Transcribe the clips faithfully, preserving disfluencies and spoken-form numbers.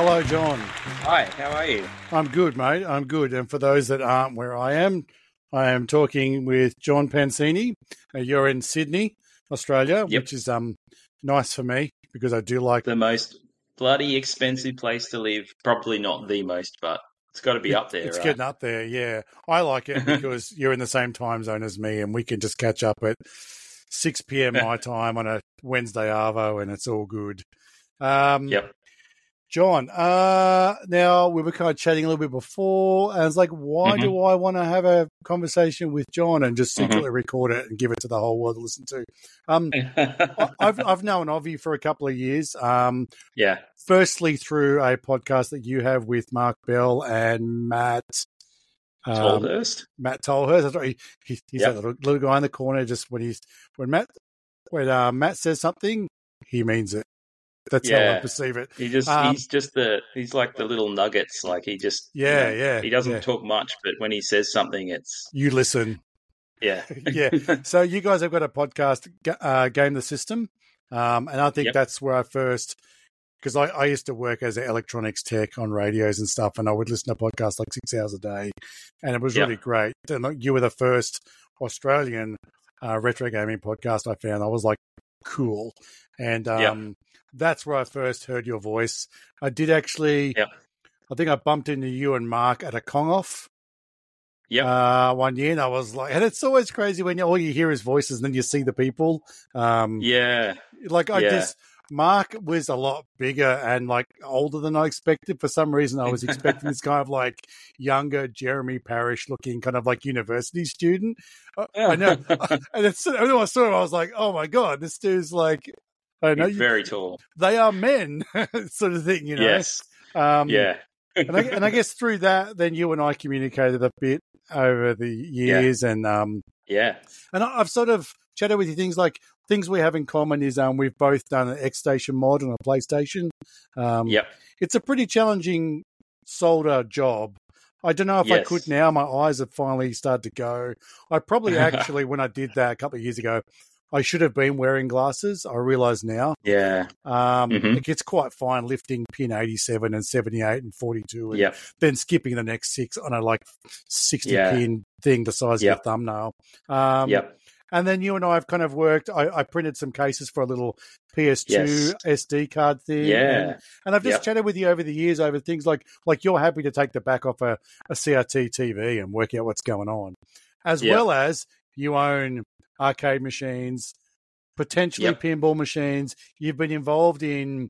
Hello, John. Hi, how are you? I'm good, mate. I'm good. And for those that aren't where I am, I am talking with John Pansini. Uh, you're in Sydney, Australia, Yep. which is um nice for me because I do like The most bloody expensive place to live. Probably not the most, but it's got to be it, up there, it's right? getting up there. Yeah, I like it because you're in the same time zone as me, and we can just catch up at six p.m. my time on a Wednesday arvo, and it's all good. Um, Yep. John, uh, now we were kind of chatting a little bit before, and it's like, why Mhm. do I want to have a conversation with John and just Mhm. secretly record it and give it to the whole world to listen to? Um, I- I've I've known of you for a couple of years. Um, yeah. firstly through a podcast that you have with Mark Bell and Matt um, Tallhurst. Matt Tolhurst. That's right. He, he's Yep. that little, little guy in the corner. Just when he's when Matt when uh, Matt says something, he means it. That's how I Yeah. perceive it. He just Um, he's just the he's like the little nuggets. Like he just you yeah, know, yeah, he doesn't yeah. talk much, but when he says something, it's You listen. yeah. Yeah. So you guys have got a podcast, uh, Game the System. Um, and I think Yep. that's where I first, because I, I used to work as an electronics tech on radios and stuff, and I would listen to podcasts like six hours a day. And it was Yep. really great. And like, you were the first Australian uh, retro gaming podcast I found. I was like, cool. And um, Yep. that's where I first heard your voice. I did actually, Yep. I think I bumped into you and Mark at a Kong Off. Yep. Uh, one year, and I was like, and it's always crazy when you, all you hear is voices and then you see the people. Um, Yeah. like I Yeah. just, Mark was a lot bigger and like older than I expected. For some reason, I was expecting this kind of like younger Jeremy Parish looking kind of like university student. Uh, I know. And it's, when I saw him, I was like, oh my God, this dude's like, I know He's you, very tall. they are men sort of thing, you know? Yes. Um, Yeah. and, I, and I guess through that, then you and I communicated a bit over the years, yeah. and um, yeah, and I've sort of chatted with you things like things we have in common is um, we've both done an X Station mod on a PlayStation. Um, yep, it's a pretty challenging solder job. I don't know if yes. I could now. My eyes have finally started to go. I probably actually, when I did that a couple of years ago, I should have been wearing glasses. I realise now. Yeah. Um, mm-hmm. It gets quite fine lifting pin eighty-seven and seventy-eight and forty-two and yep. then skipping the next six on a like sixty yeah. pin thing the size yep. of your thumbnail. Um, yep. And then you and I have kind of worked. I, I printed some cases for a little P S two yes. S D card thing. Yeah. And, and I've just yep. chatted with you over the years over things like, like you're happy to take the back off a, a C R T T V and work out what's going on. As yep. well as you own arcade machines, potentially yep. pinball machines. You've been involved in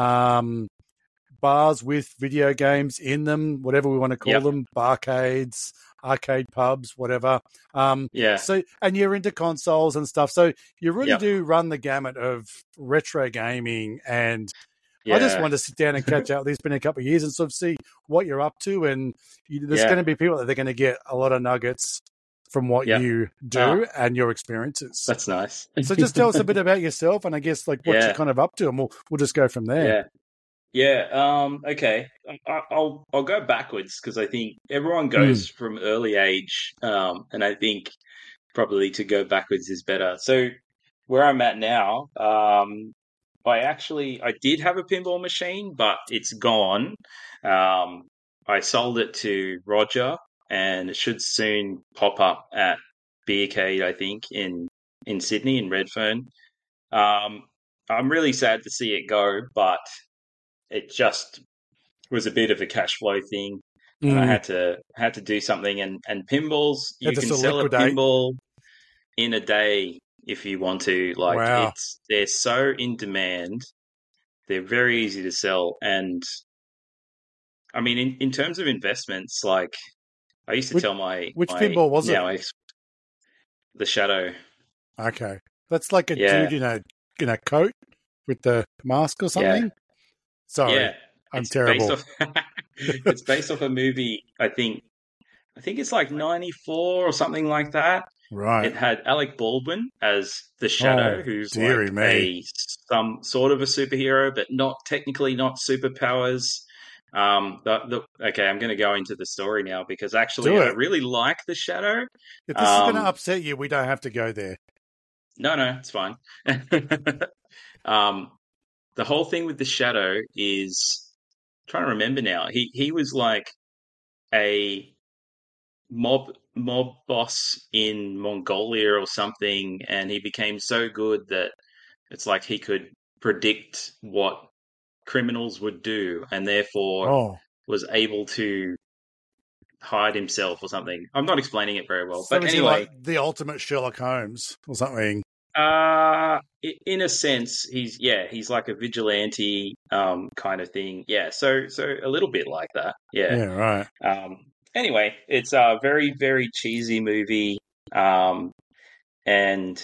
um, bars with video games in them, whatever we want to call yep. them, barcades, arcade pubs, whatever. Um, yeah. So, and you're into consoles and stuff. So you really yep. do run the gamut of retro gaming. And yeah. I just wanted to sit down and catch up. It's been a couple of years and sort of see what you're up to. And you, there's yeah. going to be people that they're going to get a lot of nuggets from what yep. you do oh. and your experiences. That's nice. So just tell us a bit about yourself and I guess like what yeah. you're kind of up to, and we'll we'll just go from there. Yeah. Yeah. Um, okay. I, I'll I'll go backwards because I think everyone goes mm. from early age, um, and I think probably to go backwards is better. So where I'm at now, um, I actually I did have a pinball machine, but it's gone. Um, I sold it to Roger. And it should soon pop up at Beercade, I think, in, in Sydney, in Redfern. Um, I'm really sad to see it go, but it just was a bit of a cash flow thing, mm. and I had to had to do something. And, and pinballs, you can sell liquidate. a pinball in a day if you want to. Like wow. it's they're so in demand, they're very easy to sell, and I mean, in, in terms of investments, like. I used to which, tell my which my, pinball was yeah, it? My, the Shadow. Okay, that's like a yeah. dude in a in a coat with the mask or something. Yeah. Sorry, yeah. I'm it's terrible. Based off, it's based off a movie. I think I think it's like ninety-four or something like that. Right. It had Alec Baldwin as the Shadow, oh, who's dearie like me. a some sort of a superhero, but not technically not superpowers. Um, the, the, okay, I'm going to go into the story now because actually I really like the Shadow. If this um, is going to upset you, we don't have to go there. No, no, it's fine. um, the whole thing with the Shadow is trying to remember now. He he was like a mob mob boss in Mongolia or something, and he became so good that it's like he could predict what criminals would do, and therefore Oh, was able to hide himself or something. I'm not explaining it very well, so but is he like anyway, the ultimate Sherlock Holmes or something? uh, in a sense, he's yeah, he's like a vigilante um, kind of thing. Yeah, so so a little bit like that. Yeah. Yeah, right. Um, anyway, it's a very very cheesy movie, um, and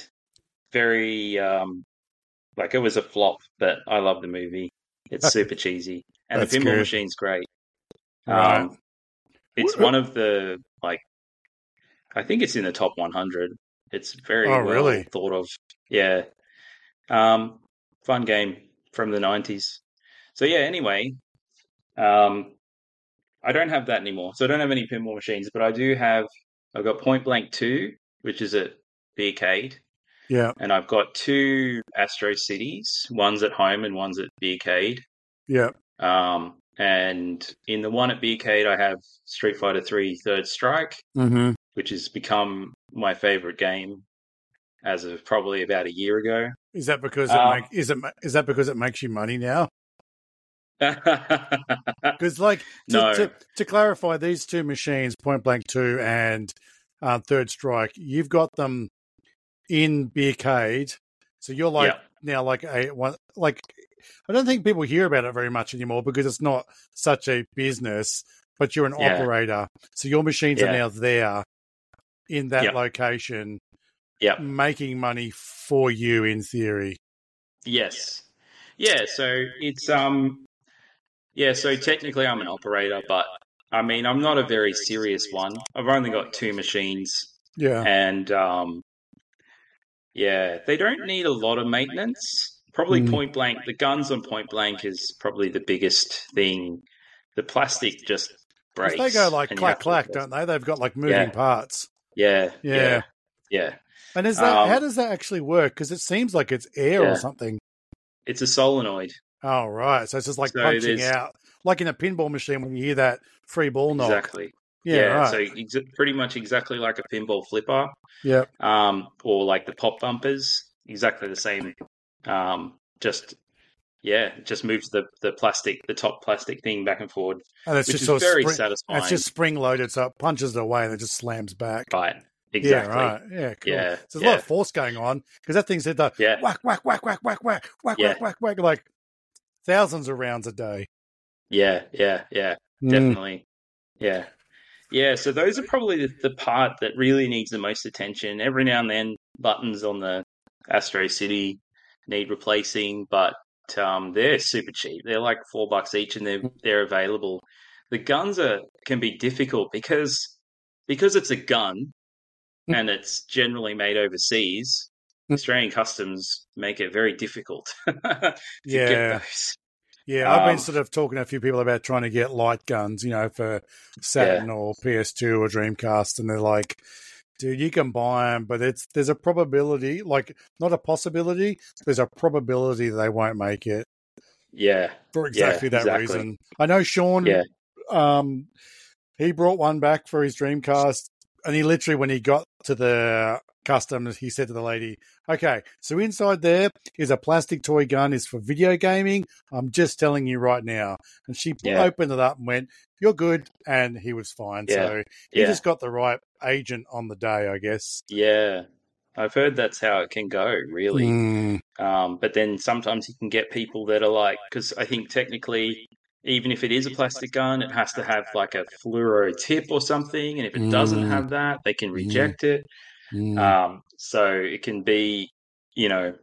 very um, like it was a flop, but I love the movie. It's super cheesy, and the That's pinball good. machine's great. Right. Um, it's one of the like I think it's in the top one hundred. It's very Oh, well really? thought of. Yeah. Um, fun game from the nineties. So yeah, anyway, um, I don't have that anymore. So I don't have any pinball machines, but I do have I've got Point Blank two, which is at the arcade, Yeah. and I've got two Astro Cities, one's at home and one's at the arcade. Yeah. Um, and in the one at the arcade I have Street Fighter three Third Strike, Mm-hmm. which has become my favorite game as of probably about a year ago. Is that because it Um, make is it is that because it makes you money now? no, Because like to, to to clarify, these two machines, Point Blank Two and uh, Third Strike, you've got them in Beercade, so you're like yeah, now like a one like. I don't think people hear about it very much anymore because it's not such a business. But you're an yeah, operator, so your machines are yeah, now there in that yeah, location, yeah, making money for you in theory. yes, yeah. So it's um, yeah. So technically, I'm an operator, but I mean, I'm not a very serious one. I've only got two machines, Yeah. and um, yeah, they don't need a lot of maintenance. Probably Mm. Point Blank, the guns on Point Blank is probably the biggest thing. The plastic just Because they go breaks, like and you clack have to clack, replace don't it. they? They've got like moving Yeah, parts. yeah, Yeah. yeah, yeah. And is that how Um, does that actually work? Because it seems like it's air or yeah, something. it's a solenoid. Oh, right. So it's just like So punching there's out, like in a pinball machine when you hear that free ball knock. exactly, Yeah, yeah. So right. ex- pretty much exactly like a pinball flipper, Yep. um, or like the pop bumpers, exactly the same. Um, just yeah, it just moves the the plastic, the top plastic thing back and forward, And it's which just is sort of very spring. And it's satisfying. just spring loaded, so it punches it away and it just slams back. Right, Yeah, exactly. right. Yeah, cool. Yeah, So there's a lot yeah, of force going on because that thing said the yeah, whack, whack, whack, whack, whack, whack, whack, yeah, whack, whack, whack, like thousands of rounds a day. yeah, yeah, yeah. Mm. Definitely. Yeah. Yeah, so those are probably the, the part that really needs the most attention. Every now and then, buttons on the Astro City need replacing, but um, they're super cheap. They're like four bucks each, and they're they're available. The guns are can be difficult because because it's a gun and it's generally made overseas. Australian customs make it very difficult to get Yeah. those. Yeah, I've been Um, sort of talking to a few people about trying to get light guns, you know, for yeah, Saturn or P S two or Dreamcast, and they're like, dude, you can buy them, but it's there's a probability, like not a possibility, there's a probability they won't make it yeah, for yeah, exactly that exactly. reason. I know Sean, Yeah, um, he brought one back for his Dreamcast, and he literally, when he got to the customs, he said to the lady, okay, so inside there is a plastic toy gun, is for video gaming. I'm just telling you right now. And she yeah, opened it up and went, you're good. And he was fine. yeah, So he yeah. just got the right agent on the day, I guess. Yeah, I've heard that's how it can go, really. Mm, Um, but then sometimes you can get people that are like, because I think technically, even if it is a plastic gun, it has to have like a fluoro tip or something. And if it doesn't mm, have that, they can mm, reject it. mm. Um, so it can be, you know,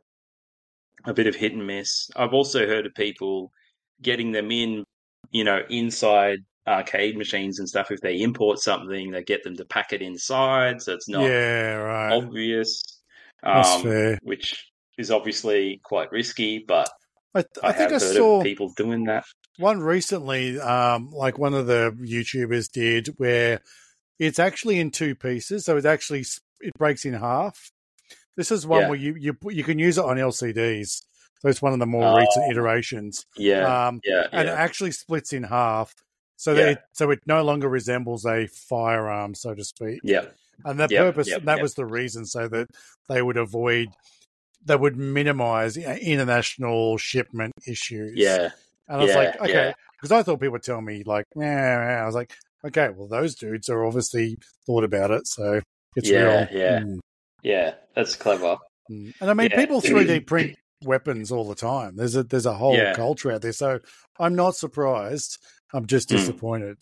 a bit of hit and miss. I've also heard of people getting them in, you know, inside arcade machines and stuff. If they import something, they get them to pack it inside, so it's not Yeah, right. obvious, That's um, fair. which is obviously quite risky, but I, I I think have I heard of saw people doing that. one recently, um, like one of the YouTubers did, where it's actually in two pieces, so it actually it breaks in half. This is one Yeah, where you you you can use it on L C Ds. So it's one of the more Oh, recent iterations. yeah, Um, yeah, and it yeah, actually splits in half. So yeah, they so it no longer resembles a firearm, so to speak. yeah, And the yeah, purpose, yeah, that yeah, was the reason, so that they would avoid, they would minimize international shipment issues. yeah, And I was like, yeah, okay, yeah, because I thought people would tell me like, yeah, I was like, okay, well, those dudes are obviously thought about it, so it's real. yeah, yeah, Mm. yeah. That's clever. Mm. And I mean, Yeah, people three D print weapons all the time. There's a there's a whole yeah. culture out there, so I'm not surprised. I'm just Mm. disappointed.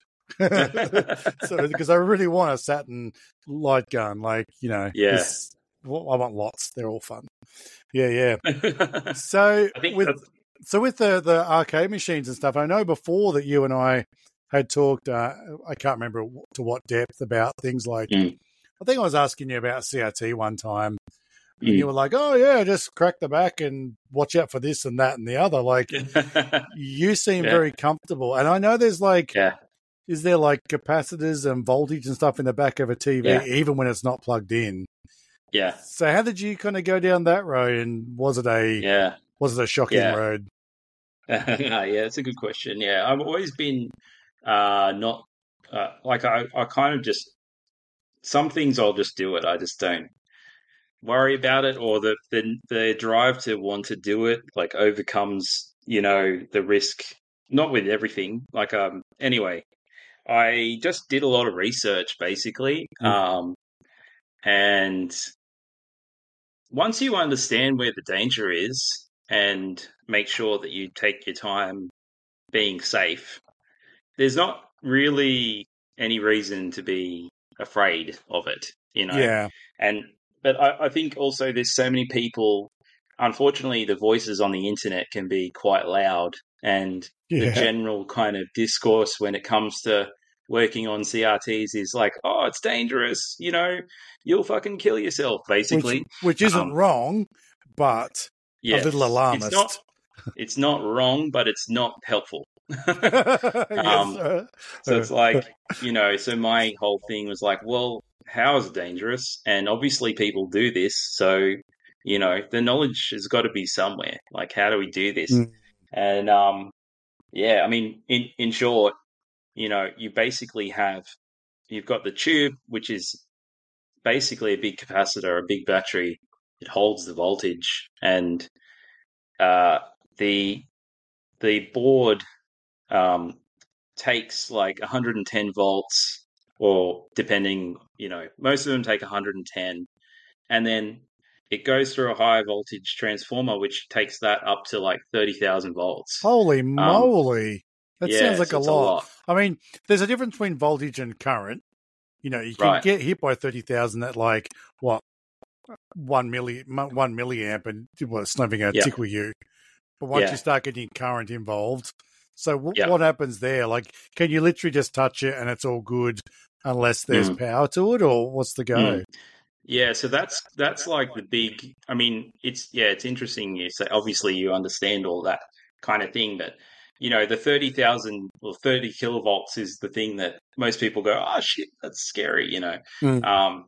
So because I really want a Saturn light gun, like you know, Yeah. this. Well, I want lots. They're all fun. Yeah, yeah. I So think with that's so with the the arcade machines and stuff, I know before that you and I had talked. Uh, I can't remember to what depth about things like. mm, I think I was asking you about C R T one time, and you mm. were like, "Oh yeah, just crack the back and watch out for this and that and the other." Like you seem Yeah, very comfortable, and I know there's like, yeah, is there like capacitors and voltage and stuff in the back of a T V, yeah, even when it's not plugged in? yeah, So how did you kind of go down that road, and was it a yeah, was it a shocking yeah. road? Yeah, it's a good question. Yeah, I've always been uh not uh, like I I kind of just some things I'll just do it. I just don't worry about it, or the the the drive to want to do it like overcomes, you know, the risk. Not with everything. Like um anyway, I just did a lot of research basically. Mm. Um and once you understand where the danger is and make sure that you take your time being safe, there's not really any reason to be afraid of it, you know? Yeah, And, but I, I think also there's so many people, unfortunately, the voices on the internet can be quite loud, and the yeah. general kind of discourse when it comes to working on C R Ts is like, oh, it's dangerous, you know, you'll fucking kill yourself, Which basically. which isn't Um, wrong, but a little yes, it's not, alarmist. it's not wrong, but it's not helpful. Yes. um, Uh, so it's like, you know, so my whole thing was like, well, how is it dangerous? And obviously people do this. So, you know, the knowledge has got to be somewhere. Like, how do we do this? mm, And um, yeah, I mean, in, in short, you know, you basically have, you've got the tube, which is basically a big capacitor, a big battery. It holds the voltage. And uh, the, the board um, takes like one hundred ten volts, or depending, you know, most of them take one hundred ten, and then it goes through a high voltage transformer, which takes that up to like thirty thousand volts. holy Um, moly! That sounds yeah, like so a it's a lot. lot, I mean, there's a difference between voltage and current. You know, you can right? get hit by thirty thousand at like what one milli one milliamp, and well, it's not even going to Yeah, tickle you. But once you yeah, start getting current involved, so w- yeah. what happens there? Like, can you literally just touch it and it's all good unless there's Mm, power to it, or what's the mm. go? Yeah, so that's that's like the big. I mean, it's yeah, it's interesting. You say obviously you understand all that kind of thing, but you know the thirty thousand or thirty kilovolts is the thing that most people go, oh shit, that's scary, you know. Mm. Um,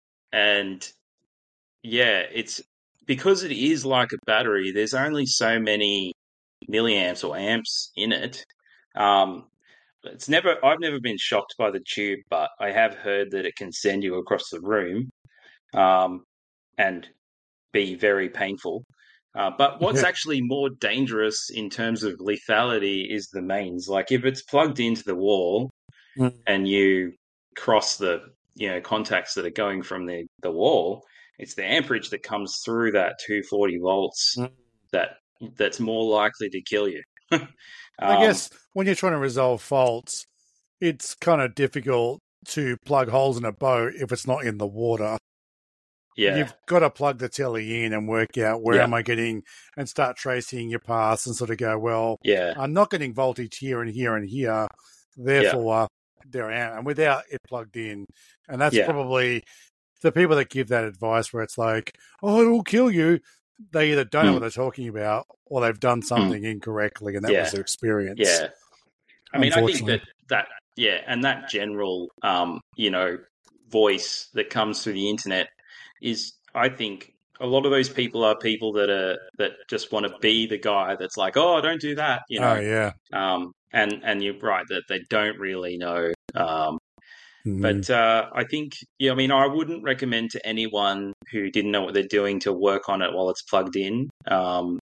and yeah, it's because it is like a battery. There's only so many milliamps or amps in it. Um, it's never. I've never been shocked by the tube, but I have heard that it can send you across the room. Um, and be very painful. Uh, but what's Yeah. actually more dangerous in terms of lethality is the mains. Like if it's plugged into the wall Mm. and you cross the you know contacts that are going from the, the wall, it's the amperage that comes through that two hundred forty volts Mm. that that's more likely to kill you. I um, guess when you're trying to resolve faults, it's kind of difficult to plug holes in a boat if it's not in the water. yeah, You've got to plug the telly in and work out where yeah, am I getting, and start tracing your paths and sort of go, well, yeah, I'm not getting voltage here and here and here, yeah, therefore there I am, and without it plugged in. And that's yeah. probably the people that give that advice where it's like, oh, it will kill you. They either don't know what Mm, they're talking about or they've done mm, something incorrectly, and that was yeah, their experience, yeah. I mean, I think unfortunately. that that yeah, and that general um, you know voice that comes through the internet is, I think, a lot of those people are people that are that just want to be the guy that's like, oh, don't do that, you know. Oh yeah. Um, and and you're right that they don't really know. Um, Mm. but uh, I think, yeah, I mean, I wouldn't recommend to anyone who didn't know what they're doing to work on it while it's plugged in. Um,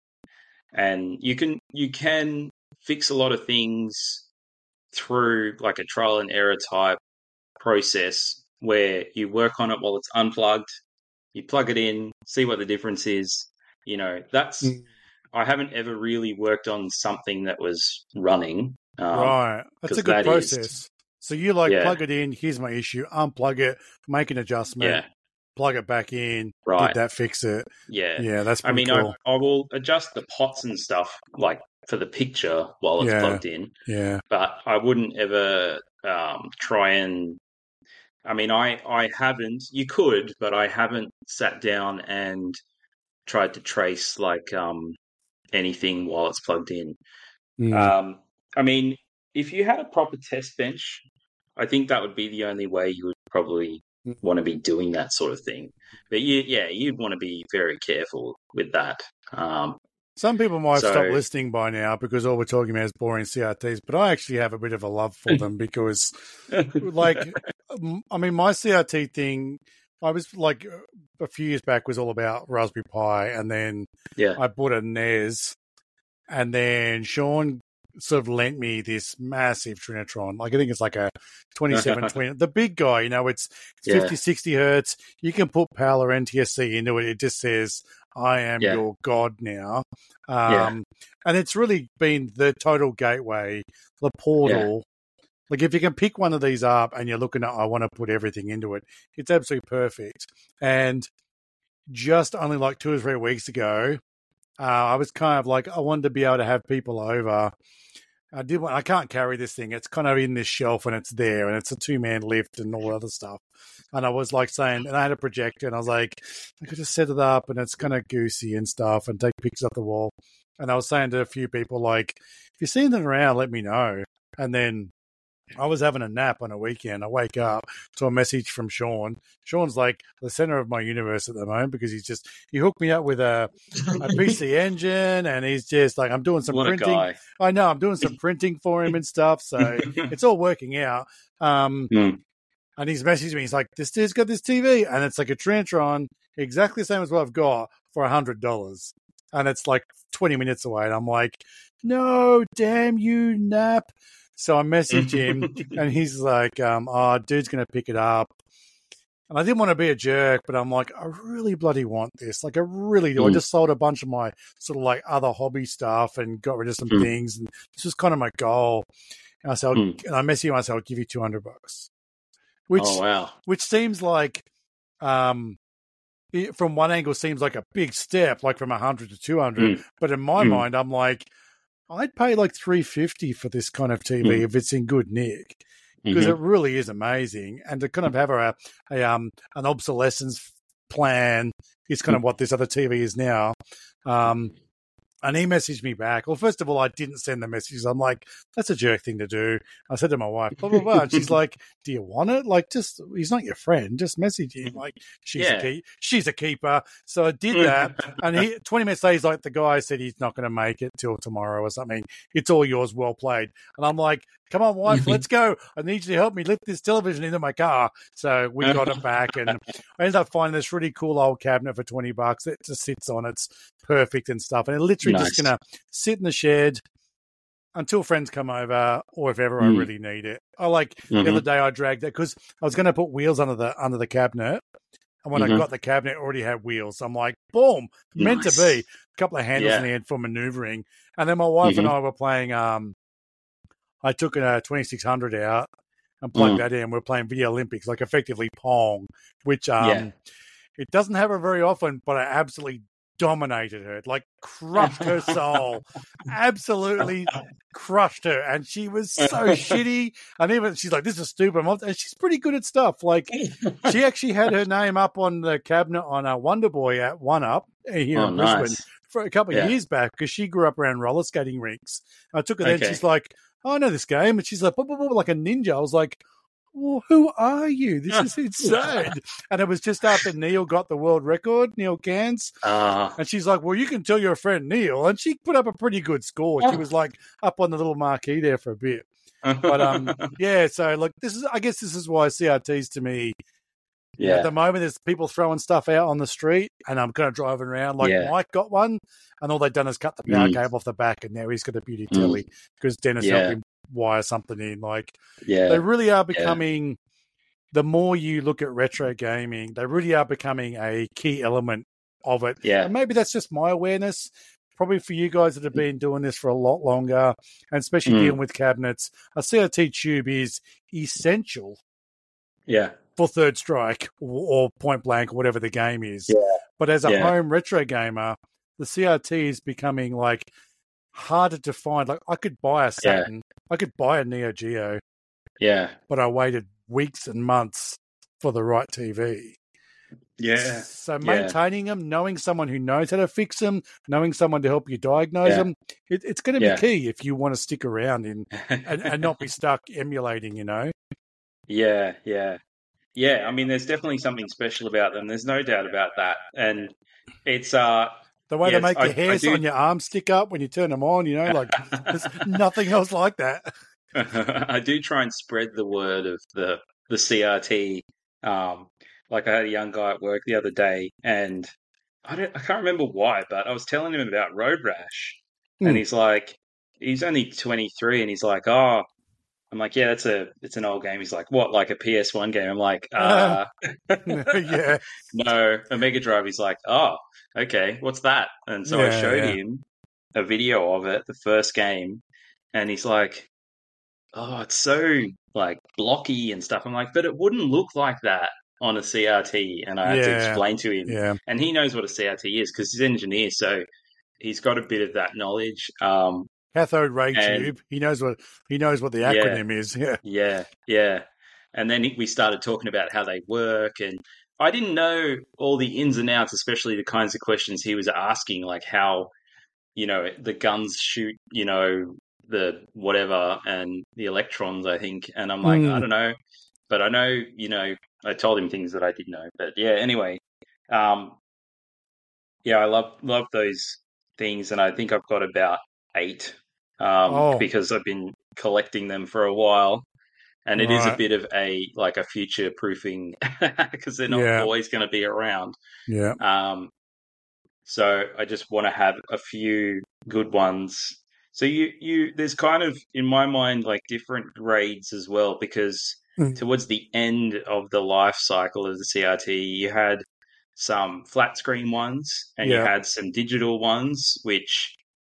and you can you can fix a lot of things through like a trial and error type process where you work on it while it's unplugged, you plug it in, see what the difference is. You know, that's Mm. I haven't ever really worked on something that was running. Um, Right. That's a good that process. Is, so you like yeah. plug it in, here's my issue, unplug it, make an adjustment, Yeah. plug it back in, Right. did that fix it? Yeah. Yeah, that's I pretty mean, cool. I, I will adjust the pots and stuff like for the picture while it's Yeah. plugged in. Yeah. But I wouldn't ever um, try and I mean, I, I haven't, you could, but I haven't sat down and tried to trace like um, anything while it's plugged in. Mm. Um, I mean, if you had a proper test bench, I think that would be the only way you would probably Mm. want to be doing that sort of thing. But you, yeah, you'd want to be very careful with that. Um, Some people might so, stop listening by now because all we're talking about is boring C R Ts, but I actually have a bit of a love for them because, like, I mean, my C R T thing, I was like a few years back was all about Raspberry Pi, and then yeah. I bought a N E S, and then Sean sort of lent me this massive Trinitron. Like, I think it's like a twenty-seven twenty, the big guy, you know, it's, it's Yeah. fifty, sixty hertz. You can put PAL or N T S C into it. It just says, I am Yeah. your God now. Um, Yeah. And it's really been the total gateway, the portal. Like, if you can pick one of these up and you're looking at, I want to put everything into it, it's absolutely perfect. And just only like two or three weeks ago, uh, I was kind of like, I wanted to be able to have people over. I did want, I can't carry this thing. It's kind of in this shelf and it's there and it's a two man lift and all other stuff. And I was like saying, and I had a projector and I was like, I could just set it up and it's kind of goosey and stuff and take pictures off the wall. And I was saying to a few people, like, if you see anything around, let me know. And then I was having a nap on a weekend. I wake up to a message from Sean. Sean's like the center of my universe at the moment because he's just, he hooked me up with a, a P C engine and he's just like, I'm doing some What printing. a guy. I know, I'm doing some printing for him and stuff. So it's all working out. Um, Mm. And he's messaged me. He's like, this dude's got this T V and it's like a Trinitron, exactly the same as what I've got for one hundred dollars. And it's like twenty minutes away. And I'm like, no, damn you, nap. So I message him and he's like, um, oh, dude's going to pick it up. And I didn't want to be a jerk, but I'm like, I really bloody want this. Like, I really do. Mm. I just sold a bunch of my sort of like other hobby stuff and got rid of some mm. things. And this was kind of my goal. And I said, mm. and I messaged him, I said, I'll give you two hundred bucks. Which, oh, wow. Which seems like, um, it, from one angle, seems like a big step, like from one hundred to two hundred. Mm. But in my mm. mind, I'm like, I'd pay like three hundred fifty dollars for this kind of T V mm. if it's in good nick, because mm-hmm. it really is amazing. And to kind of have a, a um an obsolescence plan is kind of what this other T V is now. Um, and he messaged me back. Well, first of all, I didn't send the messages. I'm like, that's a jerk thing to do. I said to my wife, blah, blah, blah. And she's like, do you want it? Like, just, he's not your friend. Just message him. Like, she's, yeah. a, key, she's a keeper. So I did that. And he, twenty minutes later, he's like, the guy said he's not going to make it till tomorrow or something. It's all yours. Well played. And I'm like, come on, wife, let's go. I need you to help me lift this television into my car. So we got it back. And I ended up finding this really cool old cabinet for twenty bucks. It just sits on. It's perfect and stuff. And it literally nice. Just going to sit in the shed until friends come over or if ever mm. I really need it. I like mm-hmm. the other day I dragged it because I was going to put wheels under the under the cabinet. And when mm-hmm. I got the cabinet, it already had wheels. I'm like, boom, meant nice. To be. A couple of handles yeah. in the end for maneuvering. And then my wife mm-hmm. and I were playing, um, I took a twenty-six hundred out and plugged mm. that in. We're playing Video Olympics, like effectively Pong, which um, yeah. it doesn't have her very often, but I absolutely dominated her, like crushed her soul, absolutely crushed her. And she was so shitty. And even she's like, this is stupid. And she's pretty good at stuff. Like she actually had her name up on the cabinet on a Wonder Boy at One Up here oh, in nice. Brisbane for a couple of yeah. years back because she grew up around roller skating rinks. I took her there okay. and she's like, oh, I know this game. And she's like, blah, blah, blah, like a ninja. I was like, well, who are you? This is insane. And it was just after Neil got the world record, Neil Gans. Uh, and she's like, well, you can tell your friend Neil. And she put up a pretty good score. She was like up on the little marquee there for a bit. But um, yeah, so like this is, I guess this is why C R Ts to me, yeah. At the moment, there's people throwing stuff out on the street, and I'm kind of driving around. Like yeah. Mike got one, and all they've done is cut the power mm. cable off the back, and now he's got a beauty mm. telly because Dennis yeah. helped him wire something in. Like, yeah. they really are becoming. Yeah. The more you look at retro gaming, they really are becoming a key element of it. Yeah, and maybe that's just my awareness. Probably for you guys that have been doing this for a lot longer, and especially mm. dealing with cabinets, a C R T tube is essential. Yeah. For Third Strike or Point Blank or whatever the game is. Yeah. But as a yeah. home retro gamer, the C R T is becoming like harder to find. Like I could buy a Saturn, yeah. I could buy a Neo Geo. Yeah. But I waited weeks and months for the right T V. Yeah. So maintaining yeah. them, knowing someone who knows how to fix them, knowing someone to help you diagnose yeah. them, it, it's going to be yeah. key if you want to stick around in and, and not be stuck emulating, you know? Yeah, yeah. Yeah, I mean, there's definitely something special about them. There's no doubt about that. And it's... uh the way yes, they make I, your hairs on your arms stick up when you turn them on, you know, like there's nothing else like that. I do try and spread the word of the, the C R T. Um, like I had a young guy at work the other day, and I don't, I can't remember why, but I was telling him about Road Rash. Mm. And he's like, he's only twenty-three, and he's like, oh... I'm like, yeah, it's a it's an old game. He's like, what, like a P S one game? I'm like, uh, yeah, no, a Mega Drive. He's like, oh, okay, what's that? And so yeah, I showed yeah. him a video of it, the first game, and he's like, oh, it's so like blocky and stuff. I'm like, but it wouldn't look like that on a C R T. And I had yeah. to explain to him, yeah. and he knows what a C R T is because he's an engineer, so he's got a bit of that knowledge. Um, Cathode ray and, tube. He knows what he knows what the acronym yeah, is. Yeah, yeah, yeah. And then we started talking about how they work, and I didn't know all the ins and outs, especially the kinds of questions he was asking, like how, you know, the guns shoot, you know, the whatever and the electrons, I think. And I'm like, mm. I don't know, but I know, you know, I told him things that I didn't know. But yeah, anyway, um, yeah, I love love those things, and I think I've got about eight. Um, oh. Because I've been collecting them for a while, and it right. is a bit of a like a future proofing because they're not yeah. always going to be around. Yeah. Um. So I just want to have a few good ones. So you you there's kind of in my mind like different grades as well because mm. towards the end of the life cycle of the C R T, you had some flat screen ones and yeah. you had some digital ones, which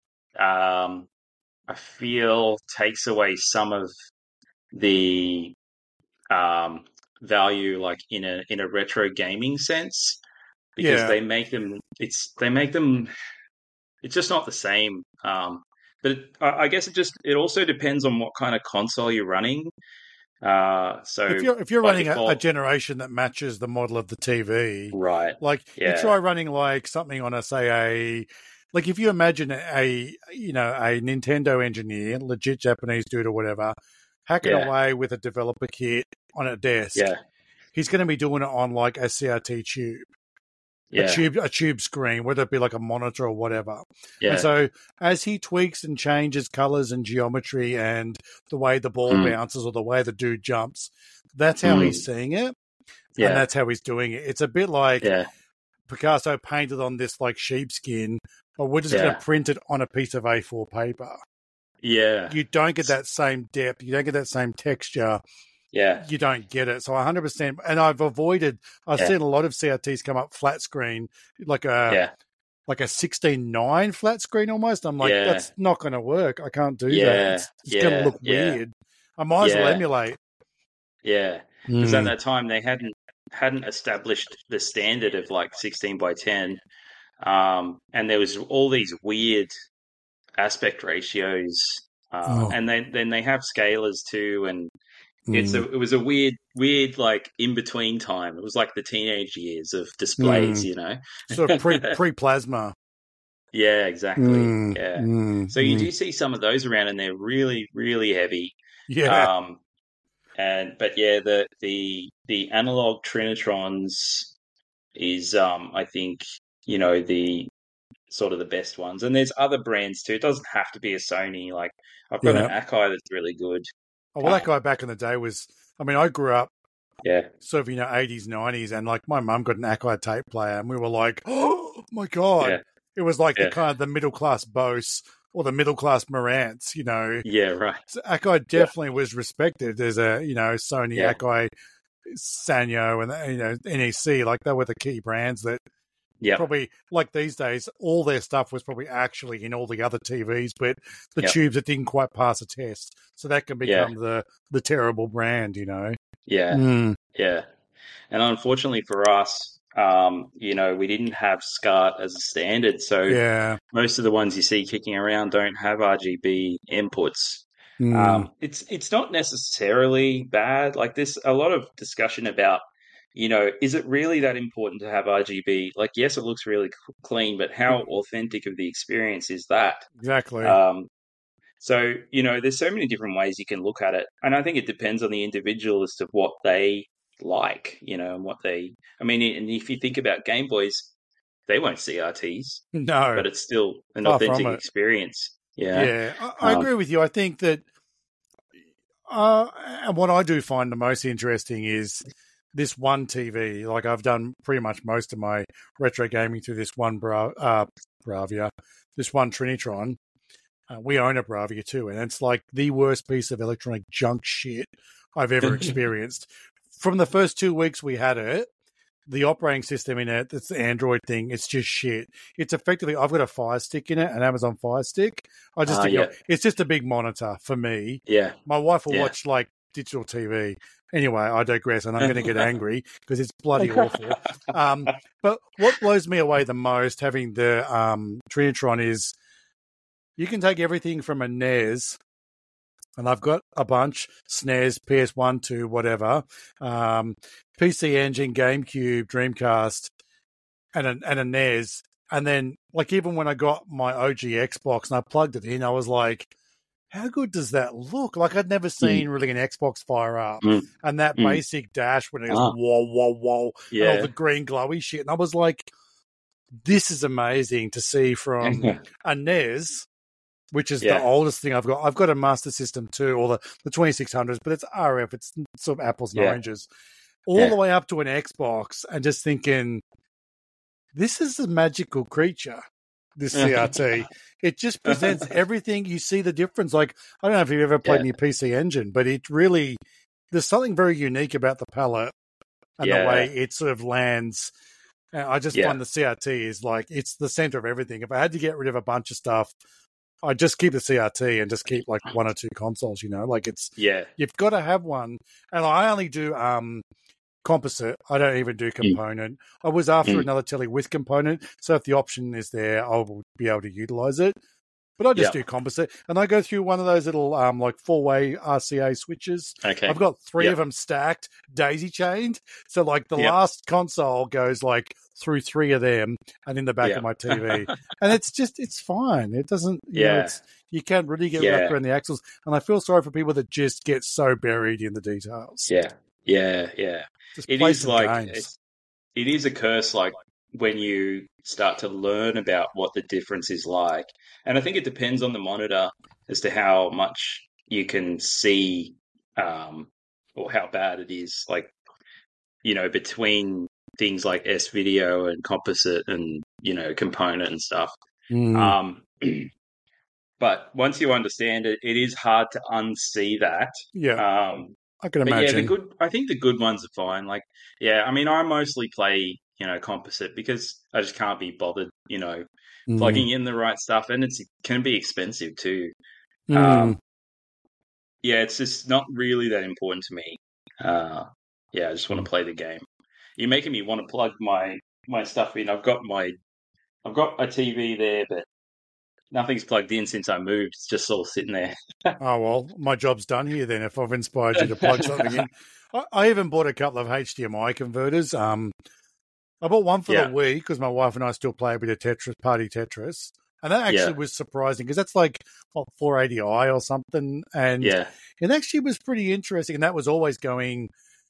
um. I feel takes away some of the um, value, like in a in a retro gaming sense, because yeah. they make them. It's they make them. It's just not the same. Um, but it, I, I guess it just it also depends on what kind of console you're running. Uh, so if you're if you're running default, a, a generation that matches the model of the T V, right? Like yeah. you try running like something on a say a. Like if you imagine a, you know, a Nintendo engineer, legit Japanese dude or whatever, hacking yeah. away with a developer kit on a desk, yeah. he's going to be doing it on like a C R T tube, yeah. a tube, a tube screen, whether it be like a monitor or whatever. Yeah. And so as he tweaks and changes colors and geometry and the way the ball mm. bounces or the way the dude jumps, that's how mm. he's seeing it, yeah. and that's how he's doing it. It's a bit like yeah. Picasso painted on this like sheepskin. Or we're just yeah. going to print it on a piece of A four paper. Yeah. You don't get that same depth. You don't get that same texture. Yeah. You don't get it. So one hundred percent. And I've avoided, I've yeah. seen a lot of C R Ts come up flat screen, like a yeah. like a sixteen nine flat screen almost. I'm like, yeah. that's not going to work. I can't do yeah. that. It's, it's yeah. going to look yeah. weird. I might as yeah. well emulate. Yeah. Because mm. at that time, they hadn't hadn't established the standard of like sixteen by ten. Um, and there was all these weird aspect ratios, uh, oh. and then then they have scalars too, and mm. it's a, it was a weird weird like in between time. It was like the teenage years of displays, mm. you know, sort of pre pre plasma. Yeah, exactly. Mm. Yeah, mm. so you mm. do see some of those around, and they're really really heavy. Yeah. Um, And but yeah, the the the analog Trinitrons is um I think you know the sort of the best ones, and there's other brands too. It doesn't have to be a Sony. Like I've got an Yeah. Akai that's really good. Oh, well, that guy back in the day was. I mean, I grew up. Yeah. Sort of, you know, eighties, nineties, and like my mum got an Akai tape player, and we were like, oh my God. Yeah. It was like Yeah. the kind of the middle class Bose or the middle class Marantz, you know. Yeah, right. So Akai definitely yeah. was respected as a, you know, Sony, yeah. Akai, Sanyo, and, you know, N E C. Like, they were the key brands that yep. probably, like these days, all their stuff was probably actually in all the other T Vs, but the yep. tubes that didn't quite pass a test. So that can become yeah. the, the terrible brand, you know. Yeah. Mm. Yeah. And unfortunately for us, um, you know, we didn't have SCART as a standard. So yeah. most of the ones you see kicking around don't have R G B inputs. Mm. Um, it's it's not necessarily bad. Like, there's a lot of discussion about, you know, is it really that important to have R G B? Like, yes, it looks really clean, but how authentic of the experience is that? Exactly. Um, so, you know, there's so many different ways you can look at it. And I think it depends on the individual as to what they like, you know, and what they, I mean, and if you think about Game Boys, they won't C R Ts. No. But it's still an Far authentic experience. Yeah. Yeah, I, I um, agree with you. I think that, uh, and what I do find the most interesting is this one T V. Like, I've done pretty much most of my retro gaming through this one Bra- uh, Bravia, this one Trinitron. Uh, we own a Bravia too, and it's like the worst piece of electronic junk shit I've ever experienced. From the first two weeks we had it, the operating system in it, it's the Android thing, it's just shit. It's effectively, I've got a Fire Stick in it, an Amazon Fire Stick. I just uh, think yeah. it's just a big monitor for me. Yeah. My wife will yeah. watch like digital T V. Anyway, I digress, and I'm going to get angry because it's bloody awful. Um, but what blows me away the most, having the um, Trinitron, is you can take everything from a N E S, and I've got a bunch, S N E S, P S one, two, whatever, um, P C Engine, GameCube, Dreamcast, and a, and a N E S. And then, like, even when I got my O G Xbox and I plugged it in, I was like, how good does that look? Like, I'd never seen mm. really an Xbox fire up. Mm. And that mm. basic dash when it goes, ah. whoa, whoa, whoa, yeah. and all the green glowy shit. And I was like, this is amazing to see from a N E S, which is yeah. the oldest thing I've got. I've got a Master System too, or the, the twenty-six hundreds, but it's R F. It's sort of apples and yeah. oranges. All yeah. the way up to an Xbox, and just thinking, this is a magical creature, this C R T. It just presents everything. You see the difference. Like, I don't know if you've ever played yeah. any P C Engine, but it really, there's something very unique about the palette and yeah. the way it sort of lands. I just yeah. find the C R T is like, it's the center of everything. If I had to get rid of a bunch of stuff, I'd just keep the C R T and just keep like one or two consoles, you know, like it's, yeah, you've got to have one. And I only do um, composite. I don't even do component. Mm. I was after mm. another telly with component. So if the option is there, I'll be able to utilize it. But I just yep. do composite, and I go through one of those little um like four-way R C A switches. Okay, I've got three yep. of them stacked, daisy chained. So like the yep. last console goes like through three of them, and in the back yep. of my T V, and it's just it's fine. It doesn't, you yeah, know, it's, you can't really get yeah. wrapped around the axles, and I feel sorry for people that just get so buried in the details. Yeah, yeah, yeah. Just it play is some like games. It's, it is a curse, like when you start to learn about what the difference is like. And I think it depends on the monitor as to how much you can see um, or how bad it is. Like, you know, between things like S-Video and composite and, you know, component and stuff. Mm. Um, but once you understand it, it is hard to unsee that. Yeah. Um, I can but imagine. Yeah, the good. I think the good ones are fine. Like, yeah, I mean, I mostly play, you know, composite because I just can't be bothered, you know, mm. plugging in the right stuff, and it's, it can be expensive too. Mm. Um, yeah, it's just not really that important to me. Uh, yeah, I just want to play the game. You're making me want to plug my my stuff in. I've got my, I've got a T V there, but nothing's plugged in since I moved. It's just all sitting there. Oh, well, my job's done here then if I've inspired you to plug something in. I, I even bought a couple of H D M I converters. Um, I bought one for yeah. the Wii because my wife and I still play a bit of Tetris, Party Tetris. And that actually Yeah. was surprising because that's like what, four eighty i or something. And Yeah. it actually was pretty interesting. And that was always going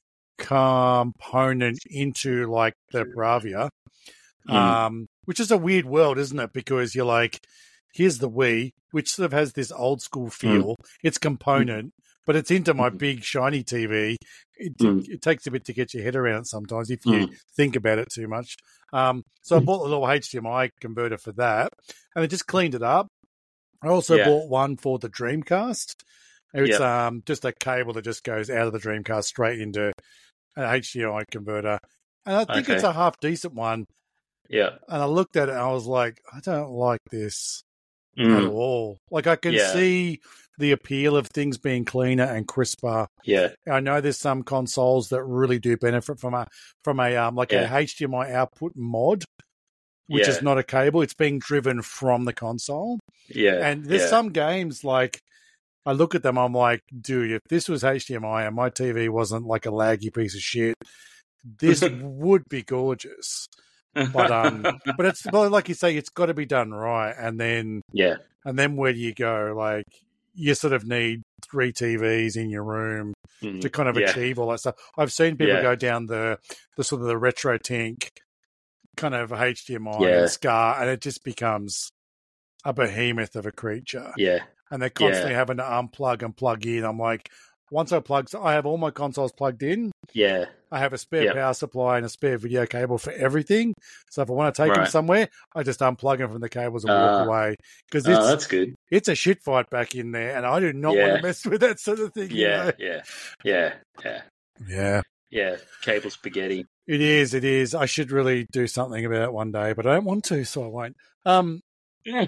component into like the Bravia, Mm. um, which is a weird world, isn't it? Because you're like, here's the Wii, which sort of has this old school feel. Mm. It's component, but it's into my Mm. big shiny T V. It, Mm. it takes a bit to get your head around it sometimes if you Mm. think about it too much. Um, so I bought a little H D M I converter for that, and I just cleaned it up. I also Yeah. bought one for the Dreamcast. It's Yep. um, just a cable that just goes out of the Dreamcast straight into an H D M I converter. And I think Okay. it's a half decent one. Yeah. And I looked at it and I was like, I don't like this at Mm. all. Like I can Yeah. see the appeal of things being cleaner and crisper. Yeah. I know there's some consoles that really do benefit from a from a um like Yeah. a H D M I output mod, which Yeah. is not a cable. It's being driven from the console. Yeah. And there's Yeah. some games like I look at them, I'm like, dude, if this was H D M I and my T V wasn't like a laggy piece of shit, this would be gorgeous. But um, but it's well, like you say, it's got to be done right, and then Yeah. and then where do you go? Like you sort of need three T Vs in your room Mm. to kind of Yeah. achieve all that stuff. I've seen people Yeah. go down the the sort of the retro tank kind of H D M I Yeah. and SCAR, and it just becomes a behemoth of a creature. Yeah. And they're constantly Yeah. having to unplug and plug in. I'm like, once I plug, so I have all my consoles plugged in. Yeah. I have a spare Yep. power supply and a spare video cable for everything. So if I want to take them Right. somewhere, I just unplug them from the cables and Uh, walk away. Because Oh, it's that's good. it's a shit fight back in there, and I do not want Yeah. to mess with that sort of thing. You Yeah. know? Yeah. Yeah. Yeah. Yeah. Yeah. Cable spaghetti. It is. It is. I should really do something about it one day, but I don't want to, so I won't. Um, and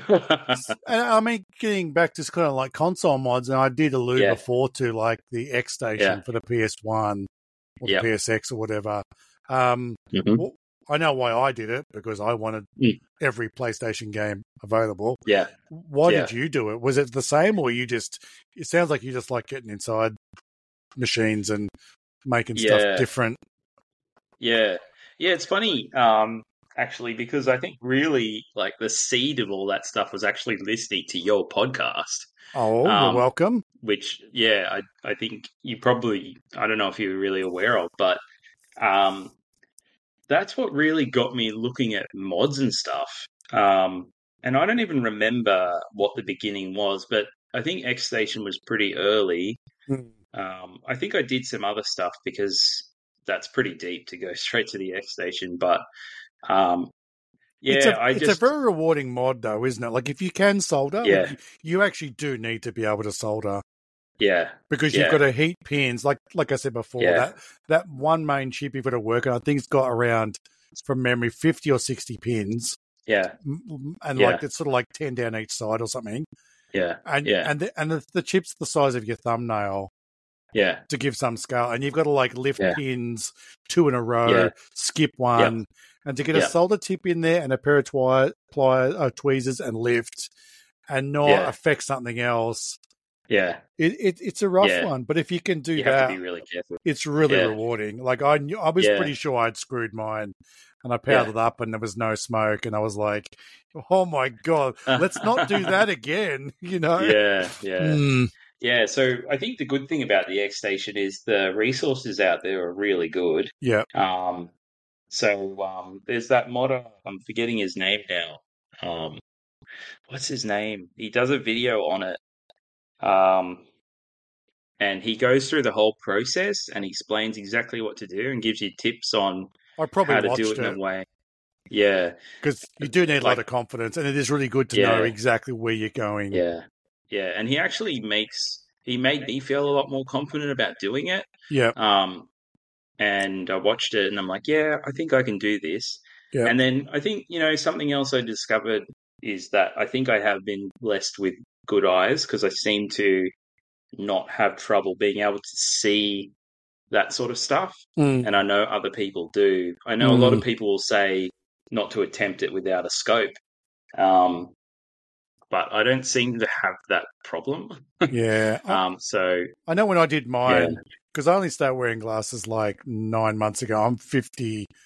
I mean, getting back to kind of like console mods, and I did allude Yeah. before to like the X Station Yeah. for the P S one or the Yep. P S X or whatever. Um, Mhm. well, I know why I did it because I wanted Mm. every PlayStation game available. Yeah. Why Yeah. did you do it? Was it the same, or you just? It sounds like you just like getting inside machines and making Yeah. stuff different. Yeah. Yeah. It's funny, um, actually, because I think really like the seed of all that stuff was actually listening to your podcast. Oh, you're Um, welcome. which, yeah, I I think you probably, I don't know if you're really aware of, but um, that's what really got me looking at mods and stuff. Um, and I don't even remember what the beginning was, but I think X Station was pretty early. Mm. Um, I think I did some other stuff because that's pretty deep to go straight to the X Station. But um, yeah, It's a I it's just a very rewarding mod though, isn't it? Like if you can solder, like, yeah, you, you actually do need to be able to solder yeah, because yeah, you've got to heat pins. Like like I said before, yeah, that that one main chip you've got to work on. I think it's got around from memory fifty or sixty pins, yeah, m- and yeah, like it's sort of like ten down each side or something. yeah, And yeah, and the, and the, the chip's the size of your thumbnail yeah, to give some scale, and you've got to like lift yeah, pins two in a row, yeah, skip yep, one, and to get a yep, solder tip in there and a pair of twi- pliers, uh, tweezers and lift, and not yeah, affect something else. yeah, It, it it's a rough yeah. one, but if you can do You have to be that, really careful. it's really Yeah, rewarding. Like I knew, I was yeah, pretty sure I'd screwed mine, and I powered yeah. it up, and there was no smoke, and I was like, "Oh my god, let's not do that again." You know? Yeah, yeah, Mm, yeah. So I think the good thing about the X Station is the resources out there are really good. yeah. Um, so um, there's that modder. I'm forgetting his name now. Um, what's his name? He does a video on it. Um, and he goes through the whole process and explains exactly what to do and gives you tips on I probably how to do watched it in it. a way. Yeah, Because you do need a lot like of confidence, and it is really good to know yeah, exactly where you're going. yeah, yeah. And he actually makes he made me feel a lot more confident about doing it. Yeah, Um, and I watched it and I'm like, yeah, I think I can do this. yeah. And then I think, you know, something else I discovered is that I think I have been blessed with good eyes because I seem to not have trouble being able to see that sort of stuff. Mm, And I know other people do. I know a lot of mm, people will say not to attempt it without a scope. Um, but I don't seem to have that problem. yeah. I, um, so, I know when I did yeah, mine, because I only started wearing glasses like nine months ago. I'm fifty,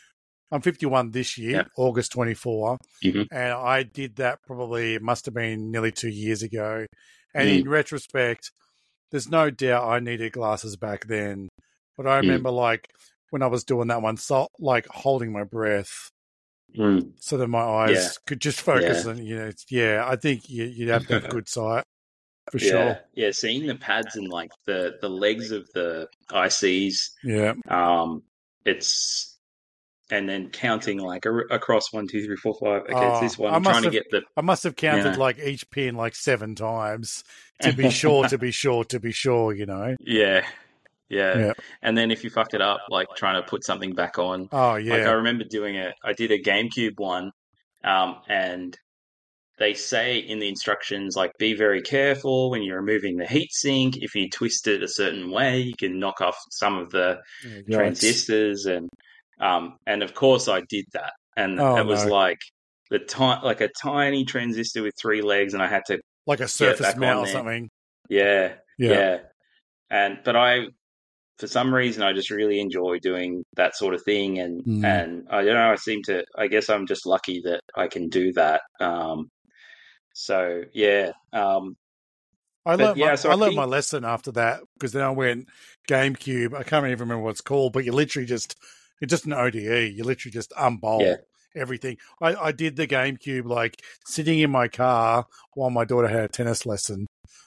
I'm fifty-one this year, Yeah. August twenty-four, Mm-hmm. and I did that probably, it must have been nearly two years ago. And Mm. in retrospect, there's no doubt I needed glasses back then. But I Mm. remember, like, when I was doing that one, so, like, holding my breath Mm. so that my eyes Yeah. could just focus. Yeah. And, you know, it's, yeah, I think you, you'd have to have good sight for Yeah. sure. Yeah. Seeing the pads and like the, the legs of the I Cs, Yeah. um, it's, and then counting like a, across one, two, three, four, five. Okay, it's Oh, this one. I I'm trying must to have, get the, I must have you counted know. like each pin like seven times to be sure, to be sure, to be sure, you know? Yeah. Yeah. Yeah. And then if you fuck it up, like trying to put something back on, Oh, like I yeah. remember doing it, I did a GameCube one, um, and they say in the instructions, like, be very careful when you're removing the heatsink. If you twist it a certain way, you can knock off some of the Oh, yikes. transistors. And, um, and of course I did that. And Oh, it was no. like the ti- like a tiny transistor with three legs, and I had to Like a get it surface back mount on or there. something. Yeah. Yeah. Yeah. And, but I, for some reason, I just really enjoy doing that sort of thing. And, Mm. and I don't know, I seem to, I guess I'm just lucky that I can do that. Um, so yeah. Um, I but learnt my yeah, so I I learnt my think, lesson after that, because then I went GameCube. I can't even remember what it's called, but you literally just it's just an O D E. You literally just unbolt yeah. everything. I, I did the GameCube like sitting in my car while my daughter had a tennis lesson.